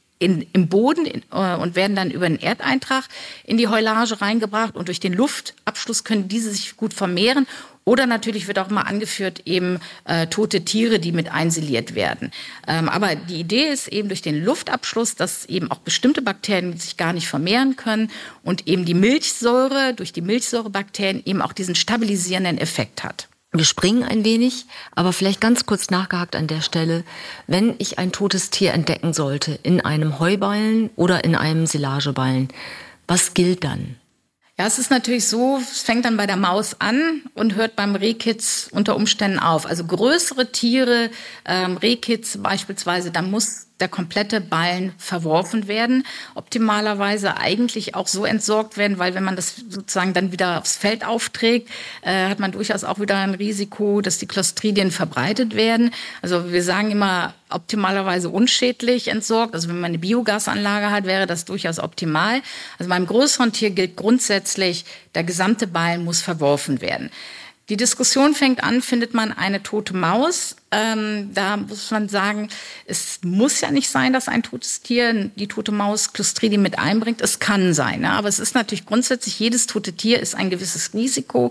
im Boden und werden dann über einen Erdeintrag in die Heulage reingebracht und durch den Luftabschluss können diese sich gut vermehren. Oder natürlich wird auch mal angeführt eben tote Tiere, die mit einsiliert werden. Aber die Idee ist eben durch den Luftabschluss, dass eben auch bestimmte Bakterien sich gar nicht vermehren können und eben die Milchsäure durch die Milchsäurebakterien eben auch diesen stabilisierenden Effekt hat. Wir springen ein wenig, aber vielleicht ganz kurz nachgehakt an der Stelle. Wenn ich ein totes Tier entdecken sollte in einem Heuballen oder in einem Silageballen, was gilt dann? Ja, es ist natürlich so, es fängt dann bei der Maus an und hört beim Rehkitz unter Umständen auf. Also größere Tiere, Rehkitz beispielsweise, da muss der komplette Ballen verworfen werden. Optimalerweise eigentlich auch so entsorgt werden, weil wenn man das sozusagen dann wieder aufs Feld aufträgt, hat man durchaus auch wieder ein Risiko, dass die Clostridien verbreitet werden. Also wir sagen immer optimalerweise unschädlich entsorgt. Also wenn man eine Biogasanlage hat, wäre das durchaus optimal. Also beim größeren Tier gilt grundsätzlich, der gesamte Ballen muss verworfen werden. Die Diskussion fängt an, findet man eine tote Maus? Da muss man sagen, es muss ja nicht sein, dass ein totes Tier die tote Maus Clostridien mit einbringt. Es kann sein, ne? Aber es ist natürlich grundsätzlich, jedes tote Tier ist ein gewisses Risiko.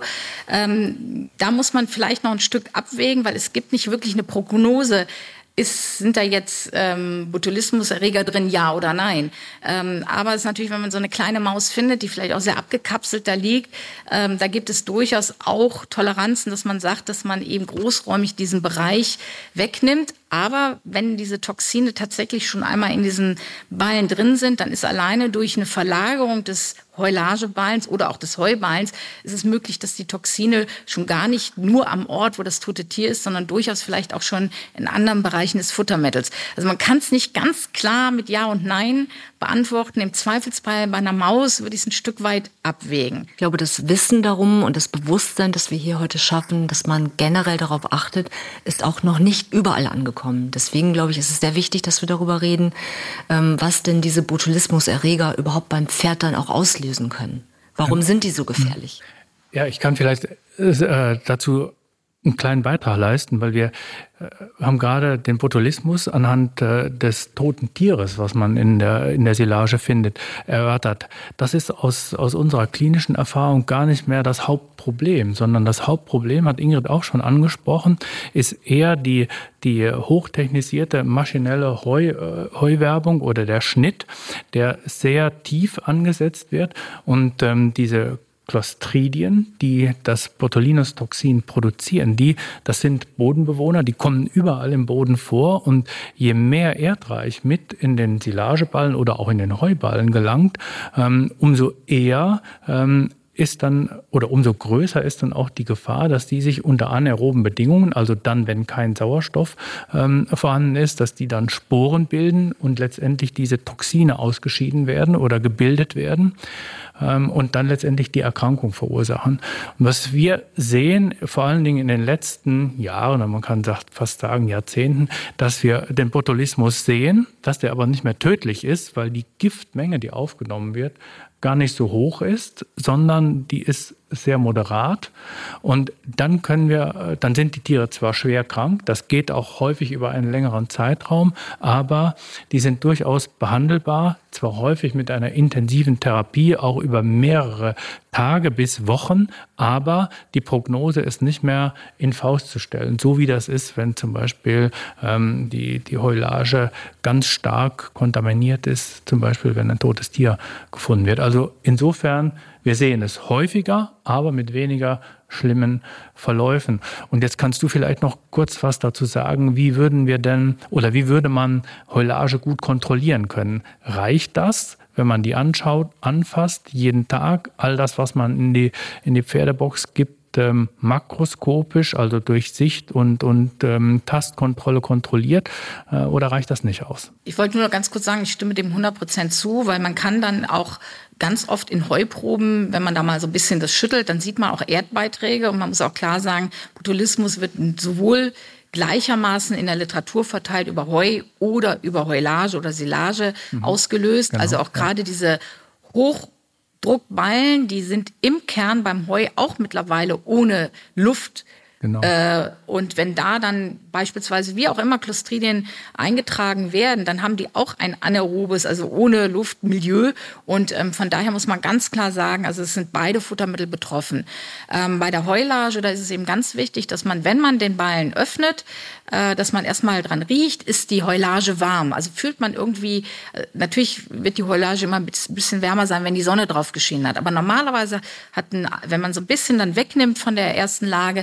Da muss man vielleicht noch ein Stück abwägen, weil es gibt nicht wirklich eine Prognose. Sind da jetzt Botulismuserreger drin, ja oder nein? Aber es ist natürlich, wenn man so eine kleine Maus findet, die vielleicht auch sehr abgekapselt da liegt, da gibt es durchaus auch Toleranzen, dass man sagt, dass man eben großräumig diesen Bereich wegnimmt. Aber wenn diese Toxine tatsächlich schon einmal in diesen Ballen drin sind, dann ist alleine durch eine Verlagerung des Heulageballens oder auch des Heuballens ist es möglich, dass die Toxine schon gar nicht nur am Ort, wo das tote Tier ist, sondern durchaus vielleicht auch schon in anderen Bereichen des Futtermittels. Also man kann es nicht ganz klar mit Ja und Nein beantworten. Im Zweifelsfall bei einer Maus würde ich es ein Stück weit abwägen. Ich glaube, das Wissen darum und das Bewusstsein, das wir hier heute schaffen, dass man generell darauf achtet, ist auch noch nicht überall angekommen. Deswegen, glaube ich, ist es sehr wichtig, dass wir darüber reden, was denn diese Botulismuserreger überhaupt beim Pferd dann auch auslösen können. Warum sind die so gefährlich? Ja, ich kann vielleicht dazu einen kleinen Beitrag leisten, weil wir haben gerade den Botulismus anhand des toten Tieres, was man in der Silage findet, erörtert. Das ist aus unserer klinischen Erfahrung gar nicht mehr das Hauptproblem, sondern das Hauptproblem, hat Ingrid auch schon angesprochen, ist eher die hochtechnisierte maschinelle Heuwerbung oder der Schnitt, der sehr tief angesetzt wird und diese Clostridien, die das Botulinus-Toxin produzieren, das sind Bodenbewohner, die kommen überall im Boden vor und je mehr Erdreich mit in den Silageballen oder auch in den Heuballen gelangt, umso eher ist dann oder umso größer ist dann auch die Gefahr, dass die sich unter anaeroben Bedingungen, also dann, wenn kein Sauerstoff vorhanden ist, dass die dann Sporen bilden und letztendlich diese Toxine ausgeschieden werden oder gebildet werden und dann letztendlich die Erkrankung verursachen. Und was wir sehen, vor allen Dingen in den letzten Jahren, man kann fast sagen Jahrzehnten, dass wir den Botulismus sehen, dass der aber nicht mehr tödlich ist, weil die Giftmenge, die aufgenommen wird, gar nicht so hoch ist, sondern die ist sehr moderat. Und dann sind die Tiere zwar schwer krank, das geht auch häufig über einen längeren Zeitraum, aber die sind durchaus behandelbar, zwar häufig mit einer intensiven Therapie, auch über mehrere Tage bis Wochen, aber die Prognose ist nicht mehr in Faust zu stellen, so wie das ist, wenn zum Beispiel die Heulage ganz stark kontaminiert ist, zum Beispiel wenn ein totes Tier gefunden wird. Also insofern, wir sehen es häufiger, aber mit weniger schlimmen Verläufen. Und jetzt kannst du vielleicht noch kurz was dazu sagen, wie würde man Heulage gut kontrollieren können? Reicht das, wenn man die anschaut, anfasst, jeden Tag, all das, was man in die Pferdebox gibt, makroskopisch, also durch Sicht und Tastkontrolle kontrolliert, oder reicht das nicht aus? Ich wollte nur noch ganz kurz sagen, ich stimme dem 100% zu, weil man kann dann auch ganz oft in Heuproben, wenn man da mal so ein bisschen das schüttelt, dann sieht man auch Erdbeiträge und man muss auch klar sagen, Botulismus wird sowohl gleichermaßen in der Literatur verteilt über Heu oder über Heulage oder Silage ausgelöst. Genau, also auch gerade diese Hochdruckballen, die sind im Kern beim Heu auch mittlerweile ohne Luft. Genau. Und wenn da dann beispielsweise wie auch immer Clostridien eingetragen werden, dann haben die auch ein anaerobes, also ohne Luft Milieu. Und von daher muss man ganz klar sagen, also es sind beide Futtermittel betroffen. Bei der Heulage, da ist es eben ganz wichtig, dass man, wenn man den Ballen öffnet, dass man erstmal dran riecht, ist die Heulage warm. Also fühlt man irgendwie, natürlich wird die Heulage immer ein bisschen wärmer sein, wenn die Sonne drauf geschienen hat. Aber normalerweise wenn man so ein bisschen dann wegnimmt von der ersten Lage, ist es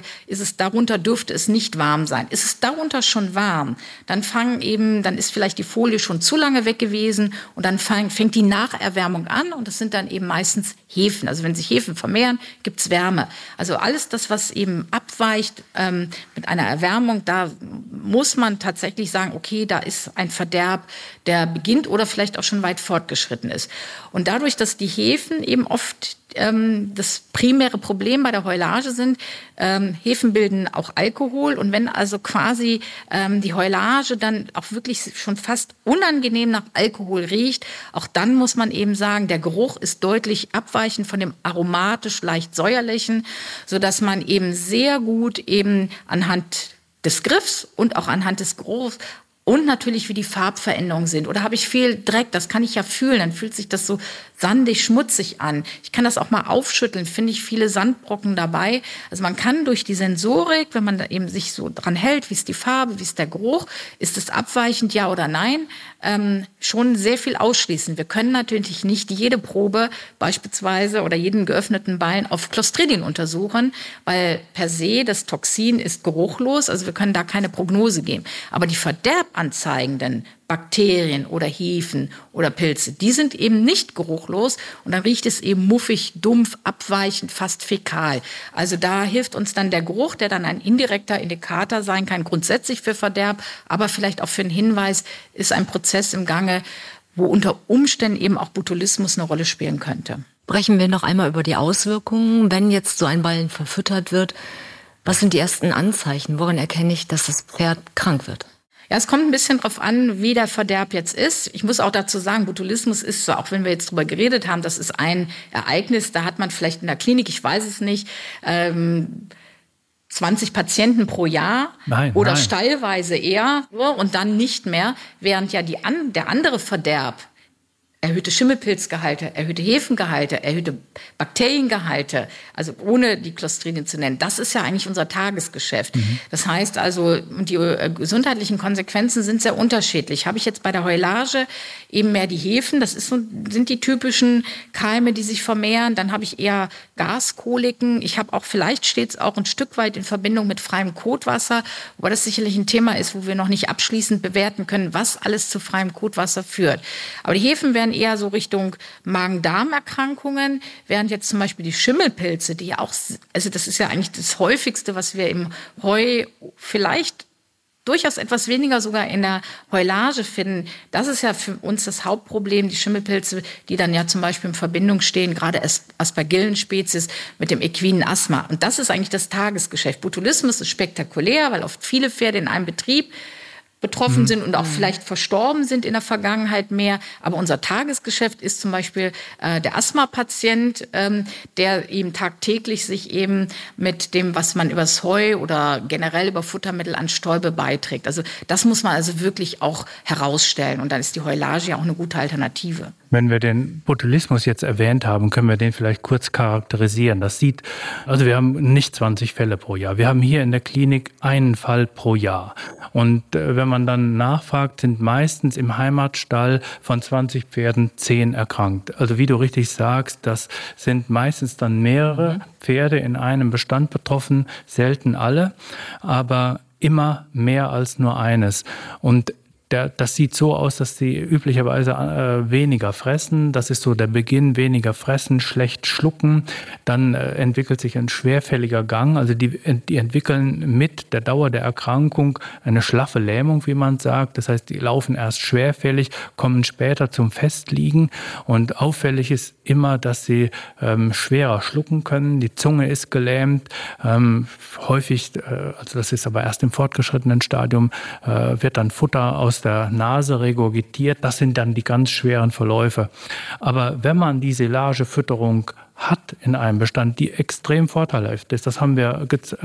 darunter dürfte es nicht warm sein. Ist es darunter schon warm, dann ist vielleicht die Folie schon zu lange weg gewesen und dann fängt die Nacherwärmung an und das sind dann eben meistens Hefen. Also wenn sich Hefen vermehren, gibt's Wärme. Also alles das, was eben abweicht mit einer Erwärmung, da muss man tatsächlich sagen, okay, da ist ein Verderb, der beginnt oder vielleicht auch schon weit fortgeschritten ist. Und dadurch, dass die Hefen eben oft das primäre Problem bei der Heulage sind, Hefen bilden auch Alkohol und wenn also quasi die Heulage dann auch wirklich schon fast unangenehm nach Alkohol riecht, auch dann muss man eben sagen, der Geruch ist deutlich abweichend von dem aromatisch leicht säuerlichen, sodass man eben sehr gut eben anhand des Griffs und auch anhand des Geruchs und natürlich, wie die Farbveränderungen sind. Oder habe ich viel Dreck, das kann ich ja fühlen, dann fühlt sich das so sandig, schmutzig an. Ich kann das auch mal aufschütteln, finde ich viele Sandbrocken dabei. Also man kann durch die Sensorik, wenn man da eben sich so dran hält, wie ist die Farbe, wie ist der Geruch, ist es abweichend, ja oder nein, schon sehr viel ausschließen. Wir können natürlich nicht jede Probe beispielsweise oder jeden geöffneten Ballen auf Clostridien untersuchen, weil per se das Toxin ist geruchlos, also wir können da keine Prognose geben. Aber die verderbanzeigenden Bakterien oder Hefen oder Pilze, die sind eben nicht geruchlos und dann riecht es eben muffig, dumpf, abweichend, fast fäkal. Also da hilft uns dann der Geruch, der dann ein indirekter Indikator sein kann, grundsätzlich für Verderb, aber vielleicht auch für einen Hinweis, ist ein Prozess im Gange, wo unter Umständen eben auch Botulismus eine Rolle spielen könnte. Sprechen wir noch einmal über die Auswirkungen, wenn jetzt so ein Ballen verfüttert wird. Was sind die ersten Anzeichen? Woran erkenne ich, dass das Pferd krank wird? Ja, es kommt ein bisschen drauf an, wie der Verderb jetzt ist. Ich muss auch dazu sagen, Botulismus ist so, auch wenn wir jetzt drüber geredet haben, das ist ein Ereignis, da hat man vielleicht in der Klinik, ich weiß es nicht, 20 Patienten pro Jahr oder steilweise eher und dann nicht mehr, während ja der andere Verderb, erhöhte Schimmelpilzgehalte, erhöhte Hefengehalte, erhöhte Bakteriengehalte, also ohne die Clostridien zu nennen, das ist ja eigentlich unser Tagesgeschäft. Das heißt also, die gesundheitlichen Konsequenzen sind sehr unterschiedlich. Habe ich jetzt bei der Heulage eben mehr die Hefen, sind die typischen Keime, die sich vermehren, dann habe ich eher Gaskoliken. Ich habe auch, vielleicht steht es auch ein Stück weit in Verbindung mit freiem Kotwasser, wobei das sicherlich ein Thema ist, wo wir noch nicht abschließend bewerten können, was alles zu freiem Kotwasser führt. Aber die Hefen werden eher so Richtung Magen-Darm-Erkrankungen, während jetzt zum Beispiel die Schimmelpilze, die ja auch, also das ist ja eigentlich das Häufigste, was wir im Heu vielleicht durchaus etwas weniger sogar in der Heulage finden. Das ist ja für uns das Hauptproblem, die Schimmelpilze, die dann ja zum Beispiel in Verbindung stehen, gerade Aspergillenspezies mit dem equinen Asthma. Und das ist eigentlich das Tagesgeschäft. Botulismus ist spektakulär, weil oft viele Pferde in einem Betrieb betroffen sind und auch vielleicht verstorben sind in der Vergangenheit mehr. Aber unser Tagesgeschäft ist zum Beispiel der Asthma-Patient, der eben tagtäglich sich eben mit dem, was man übers Heu oder generell über Futtermittel an Stäube beiträgt. Also das muss man also wirklich auch herausstellen. Und dann ist die Heulage ja auch eine gute Alternative. Wenn wir den Botulismus jetzt erwähnt haben, können wir den vielleicht kurz charakterisieren. Also wir haben nicht 20 Fälle pro Jahr. Wir haben hier in der Klinik einen Fall pro Jahr. Und wenn man dann nachfragt, sind meistens im Heimatstall von 20 Pferden 10 erkrankt. Also wie du richtig sagst, das sind meistens dann mehrere Pferde in einem Bestand betroffen, selten alle, aber immer mehr als nur eines. Und das sieht so aus, dass sie üblicherweise weniger fressen. Das ist so der Beginn, weniger fressen, schlecht schlucken. Dann entwickelt sich ein schwerfälliger Gang. Also die entwickeln mit der Dauer der Erkrankung eine schlaffe Lähmung, wie man sagt. Das heißt, die laufen erst schwerfällig, kommen später zum Festliegen. Und auffällig ist immer, dass sie schwerer schlucken können. Die Zunge ist gelähmt. Häufig, also das ist aber erst im fortgeschrittenen Stadium, wird dann Futter aus der Nase regurgitiert. Das sind dann die ganz schweren Verläufe. Aber wenn man die Silagefütterung hat in einem Bestand, die extrem vorteilhaft ist, das haben wir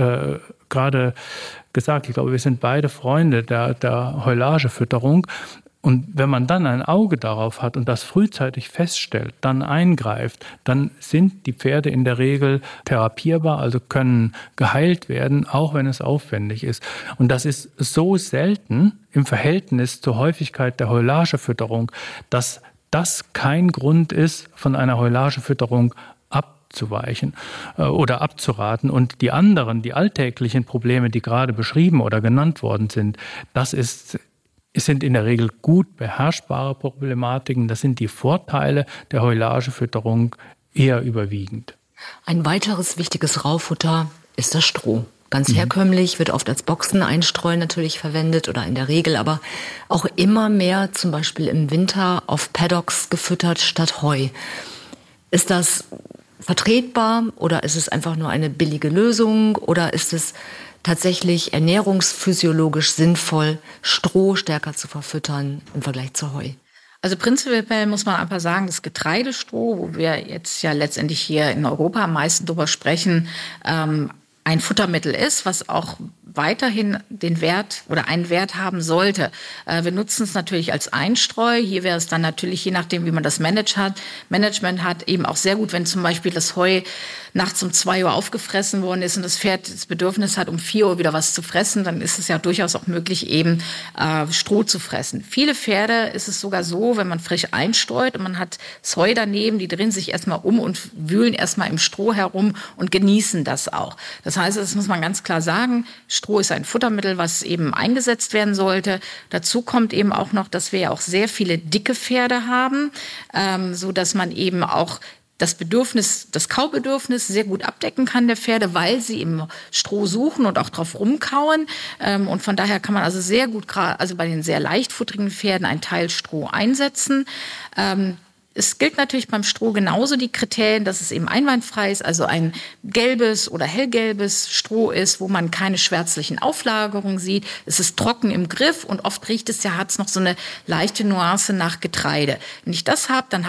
gerade gesagt, ich glaube, wir sind beide Freunde der Heulagefütterung. Und wenn man dann ein Auge darauf hat und das frühzeitig feststellt, dann eingreift, dann sind die Pferde in der Regel therapierbar, also können geheilt werden, auch wenn es aufwendig ist. Und das ist so selten im Verhältnis zur Häufigkeit der Heulagefütterung, dass das kein Grund ist, von einer Heulagefütterung abzuweichen oder abzuraten. Und die anderen, die alltäglichen Probleme, die gerade beschrieben oder genannt worden sind, sind in der Regel gut beherrschbare Problematiken. Das sind die Vorteile der Heulagefütterung eher überwiegend. Ein weiteres wichtiges Raufutter ist das Stroh. Ganz herkömmlich, wird oft als Boxeneinstreu natürlich verwendet oder in der Regel, aber auch immer mehr zum Beispiel im Winter auf Paddocks gefüttert statt Heu. Ist das vertretbar oder ist es einfach nur eine billige Lösung oder ist es tatsächlich ernährungsphysiologisch sinnvoll, Stroh stärker zu verfüttern im Vergleich zu Heu? Also prinzipiell muss man einfach sagen, das Getreidestroh, wo wir jetzt ja letztendlich hier in Europa am meisten drüber sprechen, ein Futtermittel ist, was auch weiterhin den Wert oder einen Wert haben sollte. Wir nutzen es natürlich als Einstreu. Hier wäre es dann natürlich, je nachdem, wie man das Management hat, eben auch sehr gut, wenn zum Beispiel das Heu nachts um 2 Uhr aufgefressen worden ist und das Pferd das Bedürfnis hat, um 4 Uhr wieder was zu fressen, dann ist es ja durchaus auch möglich, eben Stroh zu fressen. Viele Pferde ist es sogar so, wenn man frisch einstreut und man hat das Heu daneben, die drehen sich erstmal um und wühlen erstmal im Stroh herum und genießen das auch. Das heißt, das muss man ganz klar sagen, Stroh ist ein Futtermittel, was eben eingesetzt werden sollte. Dazu kommt eben auch noch, dass wir ja auch sehr viele dicke Pferde haben, so dass man eben auch das Kaubedürfnis sehr gut abdecken kann der Pferde, weil sie im Stroh suchen und auch drauf rumkauen. Und von daher kann man also sehr gut, also bei den sehr leichtfutterigen Pferden, einen Teil Stroh einsetzen. Es gilt natürlich beim Stroh genauso die Kriterien, dass es eben einwandfrei ist, also ein gelbes oder hellgelbes Stroh ist, wo man keine schwärzlichen Auflagerungen sieht. Es ist trocken im Griff und oft riecht es ja, hat es noch so eine leichte Nuance nach Getreide. Wenn ich das habe, dann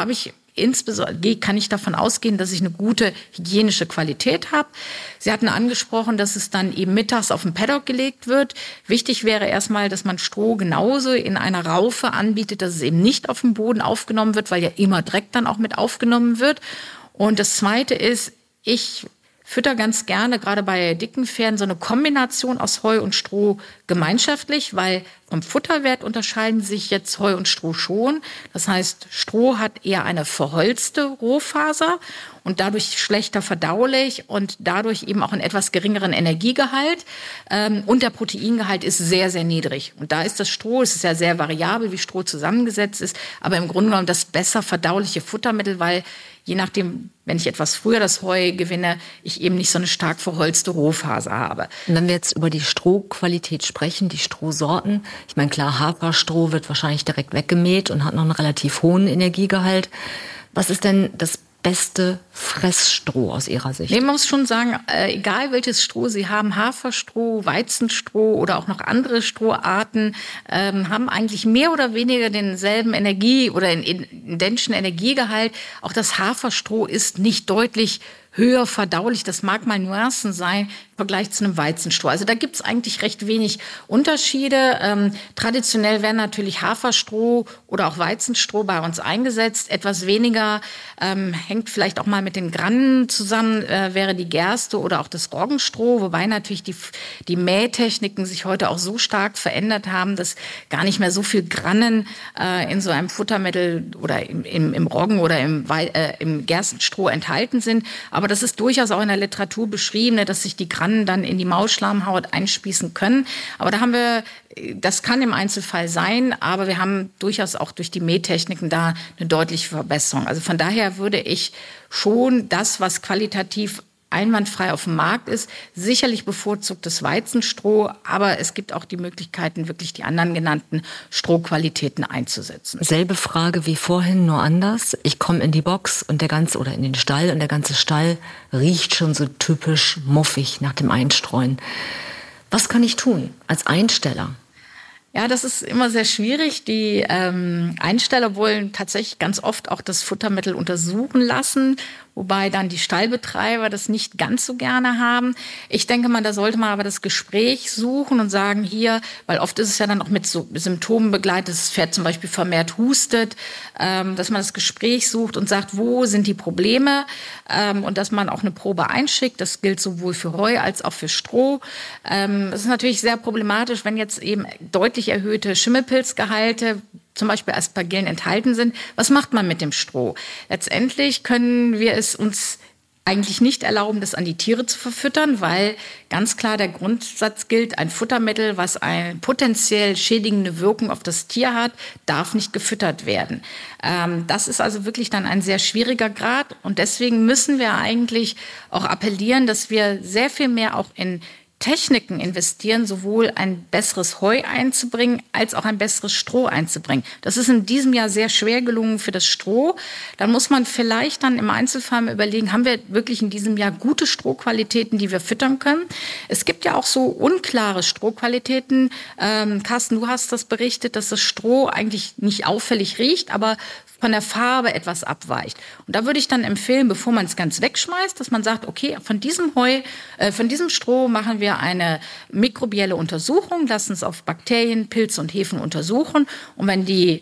kann ich davon ausgehen, dass ich eine gute hygienische Qualität habe. Sie hatten angesprochen, dass es dann eben mittags auf den Paddock gelegt wird. Wichtig wäre erstmal, dass man Stroh genauso in einer Raufe anbietet, dass es eben nicht auf dem Boden aufgenommen wird, weil ja immer Dreck dann auch mit aufgenommen wird. Und das Zweite ist, ich fütter ganz gerne, gerade bei dicken Pferden, so eine Kombination aus Heu und Stroh gemeinschaftlich, weil vom Futterwert unterscheiden sich jetzt Heu und Stroh schon. Das heißt, Stroh hat eher eine verholzte Rohfaser und dadurch schlechter verdaulich und dadurch eben auch einen etwas geringeren Energiegehalt. Und der Proteingehalt ist sehr, sehr niedrig. Und da ist das Stroh, es ist ja sehr variabel, wie Stroh zusammengesetzt ist, aber im Grunde genommen das besser verdauliche Futtermittel, weil je nachdem, wenn ich etwas früher das Heu gewinne, ich eben nicht so eine stark verholzte Rohfaser habe. Und wenn wir jetzt über die Strohqualität sprechen, die Strohsorten, ich meine, klar, Haferstroh wird wahrscheinlich direkt weggemäht und hat noch einen relativ hohen Energiegehalt. Was ist denn das beste Fressstroh aus Ihrer Sicht? Nee, man muss schon sagen, egal welches Stroh Sie haben, Haferstroh, Weizenstroh oder auch noch andere Stroharten, haben eigentlich mehr oder weniger denselben Energie- oder identischen Energiegehalt. Auch das Haferstroh ist nicht deutlich höher verdaulich. Das mag mal Nuancen sein im Vergleich zu einem Weizenstroh. Also da gibt es eigentlich recht wenig Unterschiede. Traditionell werden natürlich Haferstroh oder auch Weizenstroh bei uns eingesetzt. Etwas weniger, hängt vielleicht auch mal mit den Grannen zusammen, wäre die Gerste oder auch das Roggenstroh. Wobei natürlich die Mähtechniken sich heute auch so stark verändert haben, dass gar nicht mehr so viel Grannen in so einem Futtermittel oder im Roggen oder im Gerstenstroh enthalten sind. Aber das ist durchaus auch in der Literatur beschrieben, dass sich die Grannen dann in die Maulschleimhaut einspießen können. Aber das kann im Einzelfall sein, aber wir haben durchaus auch durch die Mähtechniken da eine deutliche Verbesserung. Also von daher würde ich schon das, was qualitativ einwandfrei auf dem Markt ist, sicherlich bevorzugt das Weizenstroh, aber es gibt auch die Möglichkeiten, wirklich die anderen genannten Strohqualitäten einzusetzen. Selbe Frage wie vorhin, nur anders. Ich komme in die Box und in den Stall und der ganze Stall riecht schon so typisch muffig nach dem Einstreuen. Was kann ich tun als Einsteller? Ja, das ist immer sehr schwierig. Die Einsteller wollen tatsächlich ganz oft auch das Futtermittel untersuchen lassen, wobei dann die Stallbetreiber das nicht ganz so gerne haben. Ich denke mal, da sollte man aber das Gespräch suchen und sagen hier, weil oft ist es ja dann auch mit so Symptomen begleitet, dass das Pferd zum Beispiel vermehrt hustet, dass man das Gespräch sucht und sagt, wo sind die Probleme, und dass man auch eine Probe einschickt. Das gilt sowohl für Heu als auch für Stroh. Es ist natürlich sehr problematisch, wenn jetzt eben deutlich erhöhte Schimmelpilzgehalte, zum Beispiel Aspergillen, enthalten sind. Was macht man mit dem Stroh? Letztendlich können wir es uns eigentlich nicht erlauben, das an die Tiere zu verfüttern, weil ganz klar der Grundsatz gilt, ein Futtermittel, was eine potenziell schädigende Wirkung auf das Tier hat, darf nicht gefüttert werden. Das ist also wirklich dann ein sehr schwieriger Grad und deswegen müssen wir eigentlich auch appellieren, dass wir sehr viel mehr auch in Techniken investieren, sowohl ein besseres Heu einzubringen, als auch ein besseres Stroh einzubringen. Das ist in diesem Jahr sehr schwer gelungen für das Stroh. Dann muss man vielleicht dann im Einzelfall mal überlegen, haben wir wirklich in diesem Jahr gute Strohqualitäten, die wir füttern können? Es gibt ja auch so unklare Strohqualitäten. Carsten, du hast das berichtet, dass das Stroh eigentlich nicht auffällig riecht, aber von der Farbe etwas abweicht. Und da würde ich dann empfehlen, bevor man es ganz wegschmeißt, dass man sagt, okay, von diesem Stroh machen wir eine mikrobielle Untersuchung, lassen es auf Bakterien, Pilze und Hefen untersuchen. Und wenn die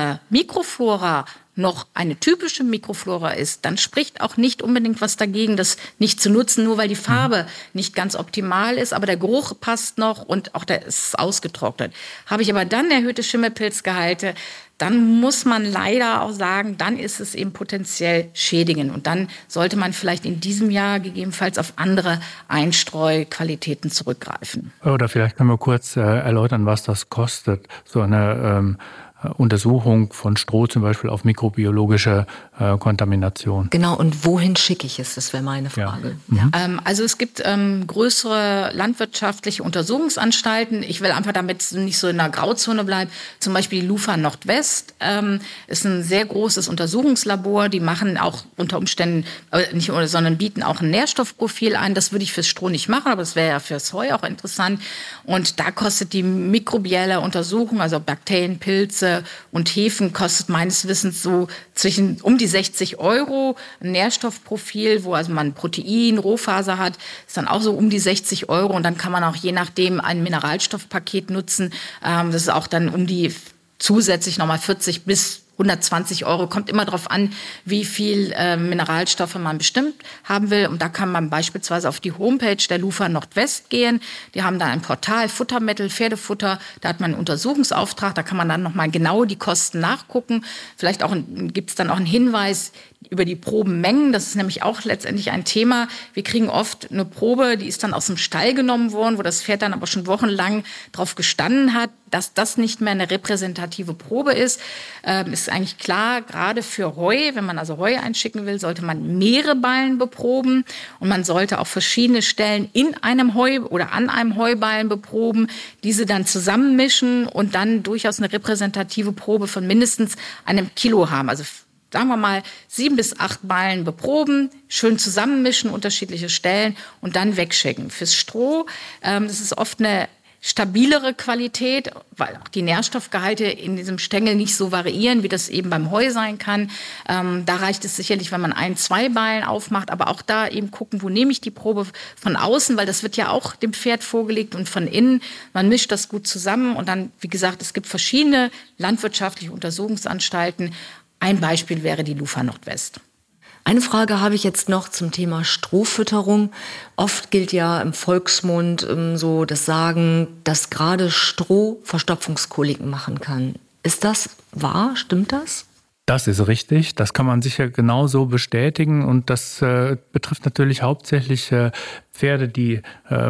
Mikroflora noch eine typische Mikroflora ist, dann spricht auch nicht unbedingt was dagegen, das nicht zu nutzen, nur weil die Farbe nicht ganz optimal ist, aber der Geruch passt noch und auch der ist ausgetrocknet. Habe ich aber dann erhöhte Schimmelpilzgehalte, dann muss man leider auch sagen, dann ist es eben potenziell schädigend. Und dann sollte man vielleicht in diesem Jahr gegebenenfalls auf andere Einstreuqualitäten zurückgreifen. Oder vielleicht können wir kurz erläutern, was das kostet, so eine Untersuchung von Stroh zum Beispiel auf mikrobiologische Kontamination. Genau, und wohin schicke ich es? Das wäre meine Frage. Ja. Also es gibt größere landwirtschaftliche Untersuchungsanstalten. Ich will einfach, damit nicht so in der Grauzone bleibt, zum Beispiel die LUFA Nordwest ist ein sehr großes Untersuchungslabor. Die machen auch unter Umständen, sondern bieten auch ein Nährstoffprofil ein. Das würde ich fürs Stroh nicht machen, aber das wäre ja fürs Heu auch interessant. Und da kostet die mikrobielle Untersuchung, also Bakterien, Pilze und Hefen, kostet meines Wissens so um die 60 €. Ein Nährstoffprofil, wo also man Protein, Rohfaser hat, ist dann auch so um die 60 €. Und dann kann man auch je nachdem ein Mineralstoffpaket nutzen. Das ist auch dann um die zusätzlich nochmal 40 bis 120 €, kommt immer darauf an, wie viel Mineralstoffe man bestimmt haben will. Und da kann man beispielsweise auf die Homepage der LUFA Nordwest gehen. Die haben da ein Portal, Futtermittel, Pferdefutter. Da hat man einen Untersuchungsauftrag. Da kann man dann nochmal genau die Kosten nachgucken. Vielleicht gibt es dann auch einen Hinweis über die Probenmengen. Das ist nämlich auch letztendlich ein Thema. Wir kriegen oft eine Probe, die ist dann aus dem Stall genommen worden, wo das Pferd dann aber schon wochenlang drauf gestanden hat, dass das nicht mehr eine repräsentative Probe ist. Ist eigentlich klar, gerade für Heu, wenn man also Heu einschicken will, sollte man mehrere Ballen beproben und man sollte auch verschiedene Stellen in einem Heu oder an einem Heuballen beproben, diese dann zusammenmischen und dann durchaus eine repräsentative Probe von mindestens einem Kilo haben. Also sagen wir mal 7 bis 8 Ballen beproben, schön zusammenmischen, unterschiedliche Stellen und dann wegschicken. Fürs Stroh, das ist oft eine stabilere Qualität, weil auch die Nährstoffgehalte in diesem Stängel nicht so variieren, wie das eben beim Heu sein kann. Da reicht es sicherlich, wenn man 1, 2 Ballen aufmacht, aber auch da eben gucken, wo nehme ich die Probe von außen, weil das wird ja auch dem Pferd vorgelegt und von innen. Man mischt das gut zusammen und dann, wie gesagt, es gibt verschiedene landwirtschaftliche Untersuchungsanstalten. Ein Beispiel wäre die LUFA Nordwest. Eine Frage habe ich jetzt noch zum Thema Strohfütterung. Oft gilt ja im Volksmund so das Sagen, dass gerade Stroh Verstopfungskoliken machen kann. Ist das wahr? Stimmt das? Das ist richtig, das kann man sicher genauso bestätigen und das betrifft natürlich hauptsächlich Pferde, die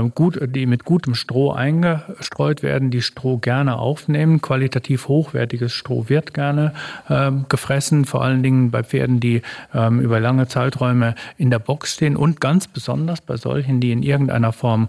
mit gutem Stroh eingestreut werden, die Stroh gerne aufnehmen. Qualitativ hochwertiges Stroh wird gerne gefressen, vor allen Dingen bei Pferden, die über lange Zeiträume in der Box stehen und ganz besonders bei solchen, die in irgendeiner Form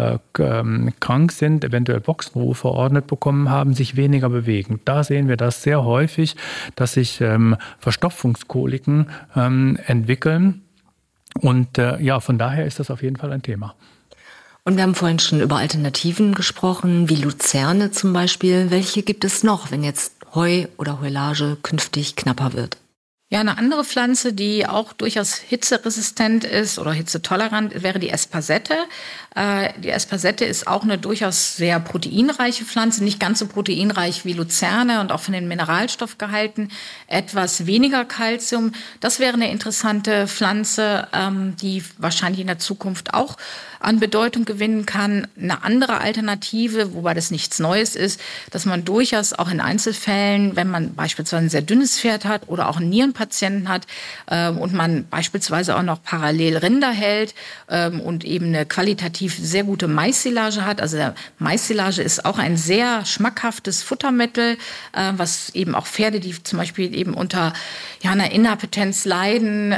krank sind, eventuell Boxenruhe verordnet bekommen haben, sich weniger bewegen. Da sehen wir das sehr häufig, dass sich Verstopfungskoliken entwickeln. Und von daher ist das auf jeden Fall ein Thema. Und wir haben vorhin schon über Alternativen gesprochen, wie Luzerne zum Beispiel. Welche gibt es noch, wenn jetzt Heu oder Heulage künftig knapper wird? Ja, eine andere Pflanze, die auch durchaus hitzeresistent ist oder hitzetolerant, wäre die Espasette. Die Espasette ist auch eine durchaus sehr proteinreiche Pflanze, nicht ganz so proteinreich wie Luzerne und auch von den Mineralstoffgehalten etwas weniger Kalzium. Das wäre eine interessante Pflanze, die wahrscheinlich in der Zukunft auch an Bedeutung gewinnen kann. Eine andere Alternative, wobei das nichts Neues ist, dass man durchaus auch in Einzelfällen, wenn man beispielsweise ein sehr dünnes Pferd hat oder auch ein Nierenproblem Nierenpatienten hat und man beispielsweise auch noch parallel Rinder hält und eben eine qualitativ sehr gute Maissilage hat. Also der Maissilage ist auch ein sehr schmackhaftes Futtermittel, was eben auch Pferde, die zum Beispiel eben unter einer Inappetenz leiden,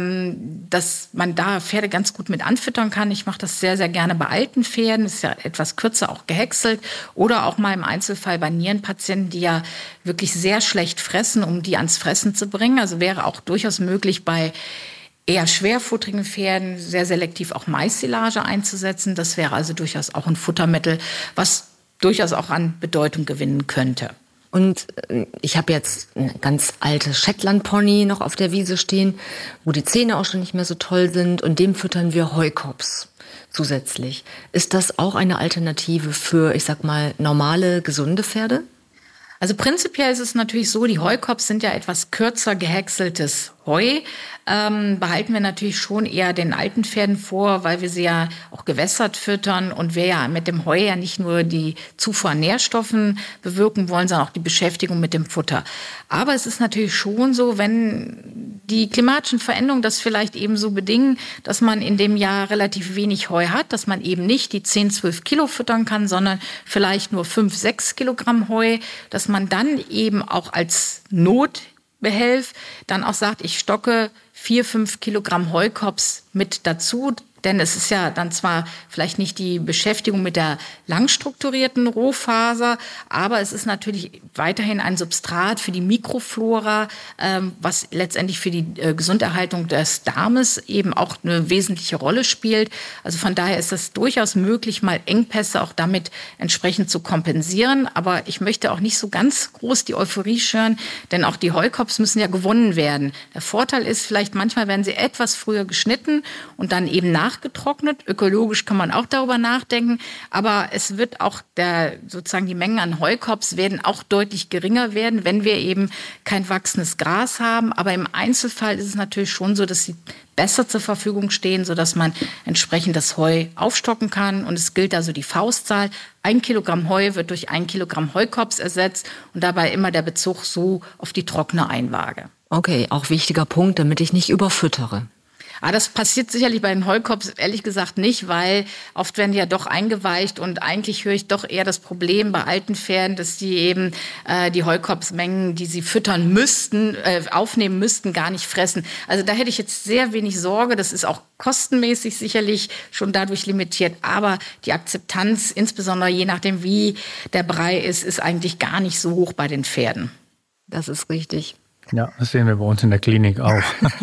dass man da Pferde ganz gut mit anfüttern kann. Ich mache das sehr, sehr gerne bei alten Pferden. Das ist ja etwas kürzer auch gehäckselt. Oder auch mal im Einzelfall bei Nierenpatienten, die ja wirklich sehr schlecht fressen, um die ans Fressen zu bringen. Also wäre auch durchaus möglich, bei eher schwerfutterigen Pferden sehr selektiv auch Maissilage einzusetzen. Das wäre also durchaus auch ein Futtermittel, was durchaus auch an Bedeutung gewinnen könnte. Und ich habe jetzt ein ganz altes Shetland-Pony noch auf der Wiese stehen, wo die Zähne auch schon nicht mehr so toll sind. Und dem füttern wir Heukops zusätzlich. Ist das auch eine Alternative für, ich sag mal, normale, gesunde Pferde? Also prinzipiell ist es natürlich so, die Heukops sind ja etwas kürzer gehäckseltes Heu. Behalten wir natürlich schon eher den alten Pferden vor, weil wir sie ja auch gewässert füttern und wir ja mit dem Heu ja nicht nur die Zufuhr an Nährstoffen bewirken wollen, sondern auch die Beschäftigung mit dem Futter. Aber es ist natürlich schon so, wenn die klimatischen Veränderungen das vielleicht eben so bedingen, dass man in dem Jahr relativ wenig Heu hat, dass man eben nicht die 10, 12 Kilo füttern kann, sondern vielleicht nur 5, 6 Kilogramm Heu, dass man dann eben auch als Notbehelf dann auch sagt, ich stocke 4, 5 Kilogramm Heukops mit dazu. Denn es ist ja dann zwar vielleicht nicht die Beschäftigung mit der langstrukturierten Rohfaser, aber es ist natürlich weiterhin ein Substrat für die Mikroflora, was letztendlich für die Gesunderhaltung des Darmes eben auch eine wesentliche Rolle spielt. Also von daher ist es durchaus möglich, mal Engpässe auch damit entsprechend zu kompensieren. Aber ich möchte auch nicht so ganz groß die Euphorie schüren, denn auch die Heukops müssen ja gewonnen werden. Der Vorteil ist vielleicht, manchmal werden sie etwas früher geschnitten und dann eben nachgetrocknet. Ökologisch kann man auch darüber nachdenken, aber es wird auch sozusagen die Mengen an Heukops werden auch deutlich geringer werden, wenn wir eben kein wachsendes Gras haben. Aber im Einzelfall ist es natürlich schon so, dass sie besser zur Verfügung stehen, sodass man entsprechend das Heu aufstocken kann. Und es gilt also die Faustzahl. 1 Kilogramm Heu wird durch 1 Kilogramm Heukops ersetzt und dabei immer der Bezug so auf die trockene Einlage. Okay, auch wichtiger Punkt, damit ich nicht überfüttere. Das passiert sicherlich bei den Heukops ehrlich gesagt nicht, weil oft werden die ja doch eingeweicht und eigentlich höre ich doch eher das Problem bei alten Pferden, dass die eben die Heukopsmengen, die sie füttern müssten, aufnehmen müssten, gar nicht fressen. Also da hätte ich jetzt sehr wenig Sorge. Das ist auch kostenmäßig sicherlich schon dadurch limitiert. Aber die Akzeptanz, insbesondere je nachdem, wie der Brei ist eigentlich gar nicht so hoch bei den Pferden. Das ist richtig. Ja, das sehen wir bei uns in der Klinik auch.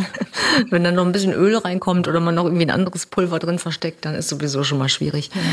Wenn dann noch ein bisschen Öl reinkommt oder man noch irgendwie ein anderes Pulver drin versteckt, dann ist sowieso schon mal schwierig. Ja.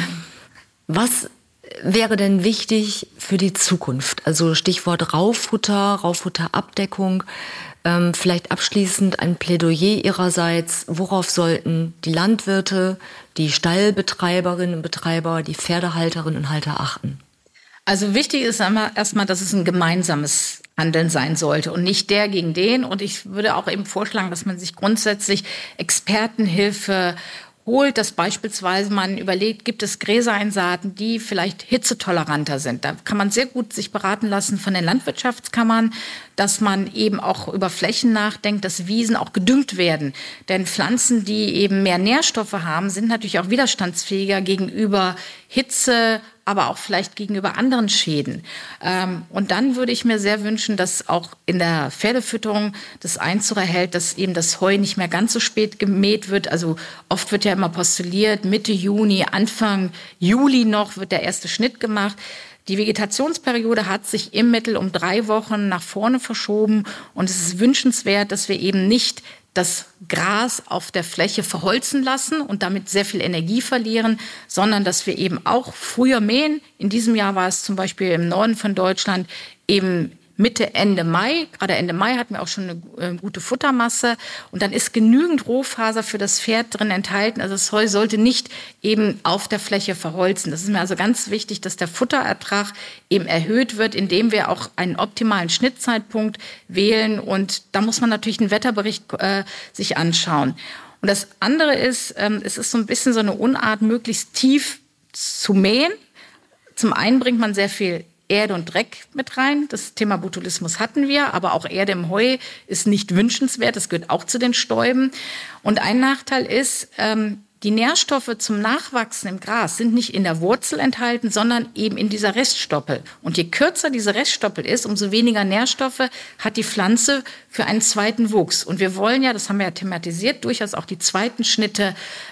Was wäre denn wichtig für die Zukunft? Also Stichwort Rauffutter, Rauffutterabdeckung. Vielleicht abschließend ein Plädoyer Ihrerseits. Worauf sollten die Landwirte, die Stallbetreiberinnen und Betreiber, die Pferdehalterinnen und Halter achten? Also wichtig ist erstmal, dass es ein gemeinsames Handeln sein sollte und nicht der gegen den. Und ich würde auch eben vorschlagen, dass man sich grundsätzlich Expertenhilfe holt, dass beispielsweise man überlegt, gibt es Gräsereinsaaten, die vielleicht hitzetoleranter sind. Da kann man sehr gut sich beraten lassen von den Landwirtschaftskammern, dass man eben auch über Flächen nachdenkt, dass Wiesen auch gedüngt werden. Denn Pflanzen, die eben mehr Nährstoffe haben, sind natürlich auch widerstandsfähiger gegenüber Hitze, aber auch vielleicht gegenüber anderen Schäden. Und dann würde ich mir sehr wünschen, dass auch in der Pferdefütterung das Einzug erhält, dass eben das Heu nicht mehr ganz so spät gemäht wird. Also oft wird ja immer postuliert, Mitte Juni, Anfang Juli noch wird der erste Schnitt gemacht. Die Vegetationsperiode hat sich im Mittel um 3 Wochen nach vorne verschoben. Und es ist wünschenswert, dass wir eben nicht das Gras auf der Fläche verholzen lassen und damit sehr viel Energie verlieren, sondern dass wir eben auch früher mähen. In diesem Jahr war es zum Beispiel im Norden von Deutschland eben Mitte, Ende Mai. Gerade Ende Mai hatten wir auch schon eine gute Futtermasse. Und dann ist genügend Rohfaser für das Pferd drin enthalten. Also das Heu sollte nicht eben auf der Fläche verholzen. Das ist mir also ganz wichtig, dass der Futterertrag eben erhöht wird, indem wir auch einen optimalen Schnittzeitpunkt wählen. Und da muss man natürlich einen Wetterbericht sich anschauen. Und das andere ist, es ist so ein bisschen so eine Unart, möglichst tief zu mähen. Zum einen bringt man sehr viel Erde und Dreck mit rein. Das Thema Botulismus hatten wir, aber auch Erde im Heu ist nicht wünschenswert. Das gehört auch zu den Stäuben. Und ein Nachteil ist, die Nährstoffe zum Nachwachsen im Gras sind nicht in der Wurzel enthalten, sondern eben in dieser Reststoppel. Und je kürzer diese Reststoppel ist, umso weniger Nährstoffe hat die Pflanze für einen zweiten Wuchs. Und wir wollen ja, das haben wir ja thematisiert, durchaus auch die zweiten Schnitte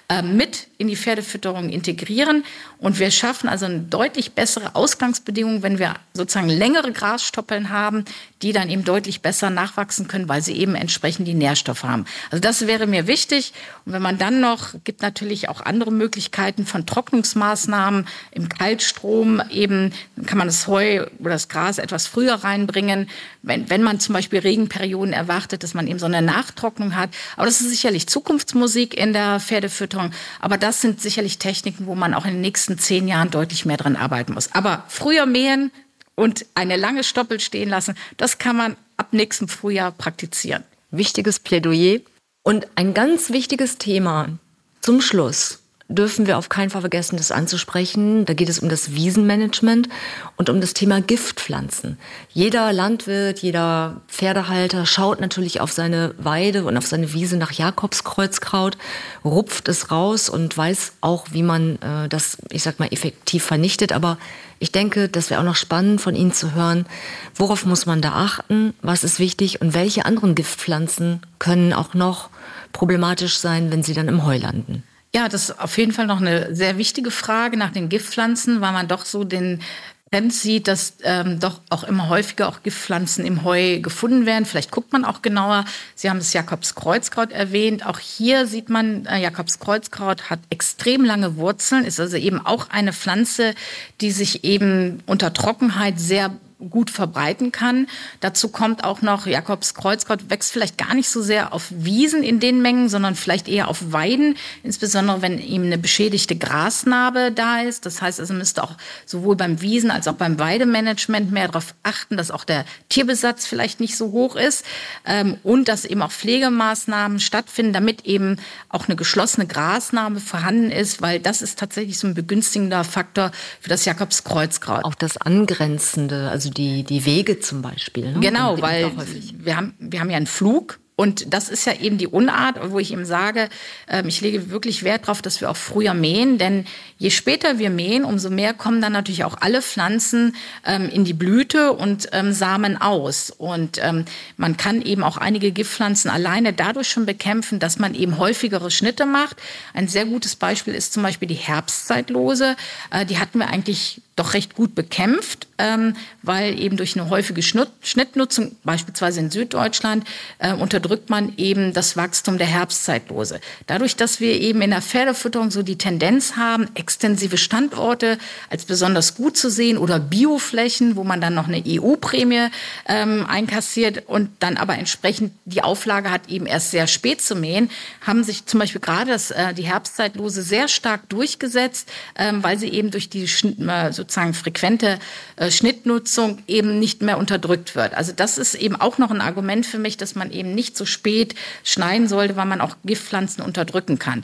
mit in die Pferdefütterung integrieren. Und wir schaffen also eine deutlich bessere Ausgangsbedingung, wenn wir sozusagen längere Grasstoppeln haben, die dann eben deutlich besser nachwachsen können, weil sie eben entsprechend die Nährstoffe haben. Also das wäre mir wichtig. Und wenn man dann noch, gibt natürlich auch andere Möglichkeiten von Trocknungsmaßnahmen im Kaltstrom, eben kann man das Heu oder das Gras etwas früher reinbringen, wenn man zum Beispiel Regenperioden erwartet, dass man eben so eine Nachtrocknung hat. Aber das ist sicherlich Zukunftsmusik in der Pferdefütterung. Aber das sind sicherlich Techniken, wo man auch in den nächsten 10 Jahren deutlich mehr dran arbeiten muss. Aber früher mähen und eine lange Stoppel stehen lassen, das kann man ab nächstem Frühjahr praktizieren. Wichtiges Plädoyer. Und ein ganz wichtiges Thema zum Schluss dürfen wir auf keinen Fall vergessen, das anzusprechen. Da geht es um das Wiesenmanagement und um das Thema Giftpflanzen. Jeder Landwirt, jeder Pferdehalter schaut natürlich auf seine Weide und auf seine Wiese nach Jakobskreuzkraut, rupft es raus und weiß auch, wie man das, ich sag mal, effektiv vernichtet. Aber ich denke, das wäre auch noch spannend von Ihnen zu hören, worauf muss man da achten, was ist wichtig und welche anderen Giftpflanzen können auch noch problematisch sein, wenn sie dann im Heu landen. Ja, das ist auf jeden Fall noch eine sehr wichtige Frage nach den Giftpflanzen, weil man doch so den Trend sieht, dass doch auch immer häufiger auch Giftpflanzen im Heu gefunden werden. Vielleicht guckt man auch genauer. Sie haben das Jakobskreuzkraut erwähnt. Auch hier sieht man, Jakobskreuzkraut hat extrem lange Wurzeln, ist also eben auch eine Pflanze, die sich eben unter Trockenheit sehr gut verbreiten kann. Dazu kommt auch noch, Jakobskreuzkraut wächst vielleicht gar nicht so sehr auf Wiesen in den Mengen, sondern vielleicht eher auf Weiden, insbesondere wenn eben eine beschädigte Grasnarbe da ist. Das heißt, also müsste auch sowohl beim Wiesen- als auch beim Weidemanagement mehr darauf achten, dass auch der Tierbesatz vielleicht nicht so hoch ist und dass eben auch Pflegemaßnahmen stattfinden, damit eben auch eine geschlossene Grasnarbe vorhanden ist, weil das ist tatsächlich so ein begünstigender Faktor für das Jakobskreuzkraut. Auch das Angrenzende, also die Wege zum Beispiel. Ne? Genau, weil wir haben ja einen Flug. Und das ist ja eben die Unart, wo ich eben sage, ich lege wirklich Wert darauf, dass wir auch früher mähen. Denn je später wir mähen, umso mehr kommen dann natürlich auch alle Pflanzen in die Blüte und Samen aus. Und man kann eben auch einige Giftpflanzen alleine dadurch schon bekämpfen, dass man eben häufigere Schnitte macht. Ein sehr gutes Beispiel ist zum Beispiel die Herbstzeitlose. Die hatten wir eigentlich doch recht gut bekämpft, weil eben durch eine häufige Schnittnutzung, beispielsweise in Süddeutschland, unterdrückt man eben das Wachstum der Herbstzeitlose. Dadurch, dass wir eben in der Pferdefütterung so die Tendenz haben, extensive Standorte als besonders gut zu sehen oder Bioflächen, wo man dann noch eine EU-Prämie einkassiert und dann aber entsprechend die Auflage hat, eben erst sehr spät zu mähen, haben sich zum Beispiel gerade die Herbstzeitlose sehr stark durchgesetzt, weil sie eben durch die sozusagen frequente Schnittnutzung eben nicht mehr unterdrückt wird. Also das ist eben auch noch ein Argument für mich, dass man eben nicht so spät schneiden sollte, weil man auch Giftpflanzen unterdrücken kann.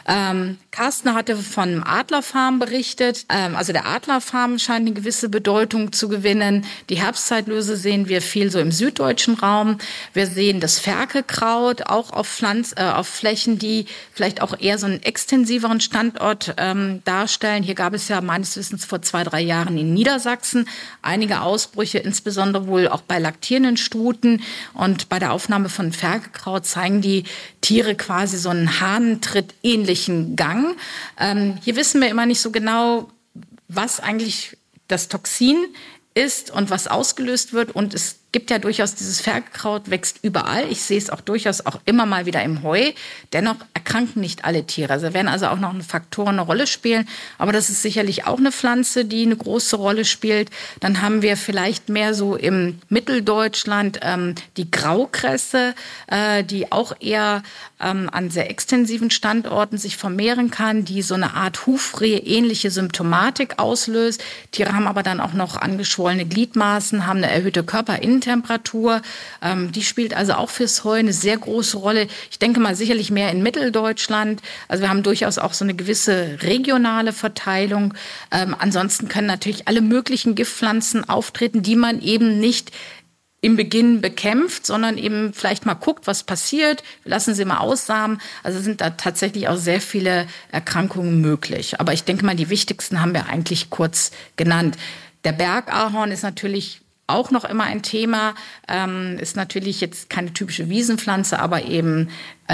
Carsten hatte von Adlerfarm berichtet. Also der Adlerfarm scheint eine gewisse Bedeutung zu gewinnen. Die Herbstzeitlose sehen wir viel so im süddeutschen Raum. Wir sehen das Ferkelkraut auch auf Flächen, die vielleicht auch eher so einen extensiveren Standort darstellen. Hier gab es ja meines Wissens vor 2-3 Jahren in Niedersachsen einige Ausbrüche, insbesondere wohl auch bei laktierenden Stuten. Und bei der Aufnahme von Ferkelkraut zeigen die Tiere quasi so einen Hahnentritt ähnlichen Gang. Hier wissen wir immer nicht so genau, was eigentlich das Toxin ist und was ausgelöst wird. Und es gibt ja durchaus, dieses Ferkelkraut wächst überall. Ich sehe es auch durchaus auch immer mal wieder im Heu. Dennoch erkranken nicht alle Tiere. Also werden also auch noch Faktoren eine Rolle spielen. Aber das ist sicherlich auch eine Pflanze, die eine große Rolle spielt. Dann haben wir vielleicht mehr so im Mitteldeutschland die Graukresse, die auch eher an sehr extensiven Standorten sich vermehren kann, die so eine Art Hufrehe-ähnliche Symptomatik auslöst. Tiere haben aber dann auch noch angeschwollene Gliedmaßen, haben eine erhöhte Körperinnentemperatur Bodentemperatur. Die spielt also auch fürs Heu eine sehr große Rolle. Ich denke mal sicherlich mehr in Mitteldeutschland. Also wir haben durchaus auch so eine gewisse regionale Verteilung. Ansonsten können natürlich alle möglichen Giftpflanzen auftreten, die man eben nicht im Beginn bekämpft, sondern eben vielleicht mal guckt, was passiert, lassen sie mal aussamen. Also sind da tatsächlich auch sehr viele Erkrankungen möglich. Aber ich denke mal, die wichtigsten haben wir eigentlich kurz genannt. Der Bergahorn ist natürlich auch noch immer ein Thema, ist natürlich jetzt keine typische Wiesenpflanze, aber eben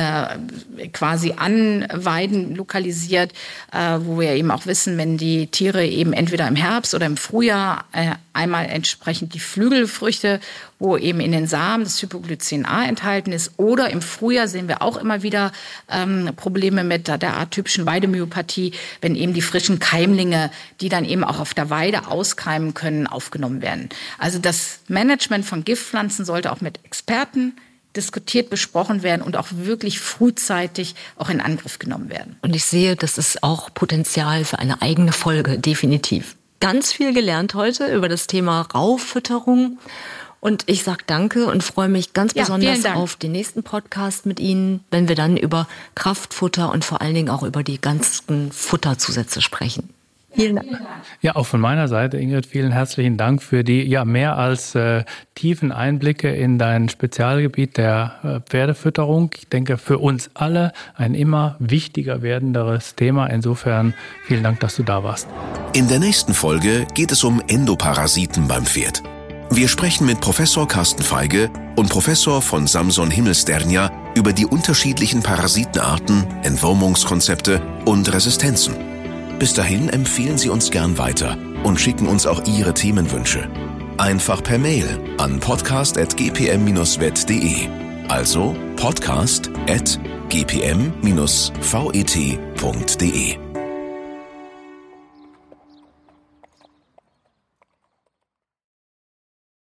quasi an Weiden lokalisiert, wo wir eben auch wissen, wenn die Tiere eben entweder im Herbst oder im Frühjahr einmal entsprechend die Flügelfrüchte, wo eben in den Samen das Hypoglycin A enthalten ist, oder im Frühjahr sehen wir auch immer wieder Probleme mit der atypischen Weidemyopathie, wenn eben die frischen Keimlinge, die dann eben auch auf der Weide auskeimen können, aufgenommen werden. Also das Management von Giftpflanzen sollte auch mit Experten diskutiert, besprochen werden und auch wirklich frühzeitig auch in Angriff genommen werden. Und ich sehe, das ist auch Potenzial für eine eigene Folge, definitiv. Ganz viel gelernt heute über das Thema Raufütterung. Und ich sage danke und freue mich ganz besonders auf den nächsten Podcast mit Ihnen, wenn wir dann über Kraftfutter und vor allen Dingen auch über die ganzen Futterzusätze sprechen. Vielen Dank. Ja, auch von meiner Seite, Ingrid, vielen herzlichen Dank für die mehr als tiefen Einblicke in dein Spezialgebiet der Pferdefütterung. Ich denke, für uns alle ein immer wichtiger werdenderes Thema. Insofern vielen Dank, dass du da warst. In der nächsten Folge geht es um Endoparasiten beim Pferd. Wir sprechen mit Professor Carsten Feige und Professor von Samson Himmelsternia über die unterschiedlichen Parasitenarten, Entwurmungskonzepte und Resistenzen. Bis dahin empfehlen Sie uns gern weiter und schicken uns auch Ihre Themenwünsche. Einfach per Mail an podcast@gpm-vet.de. Also podcast@gpm-vet.de.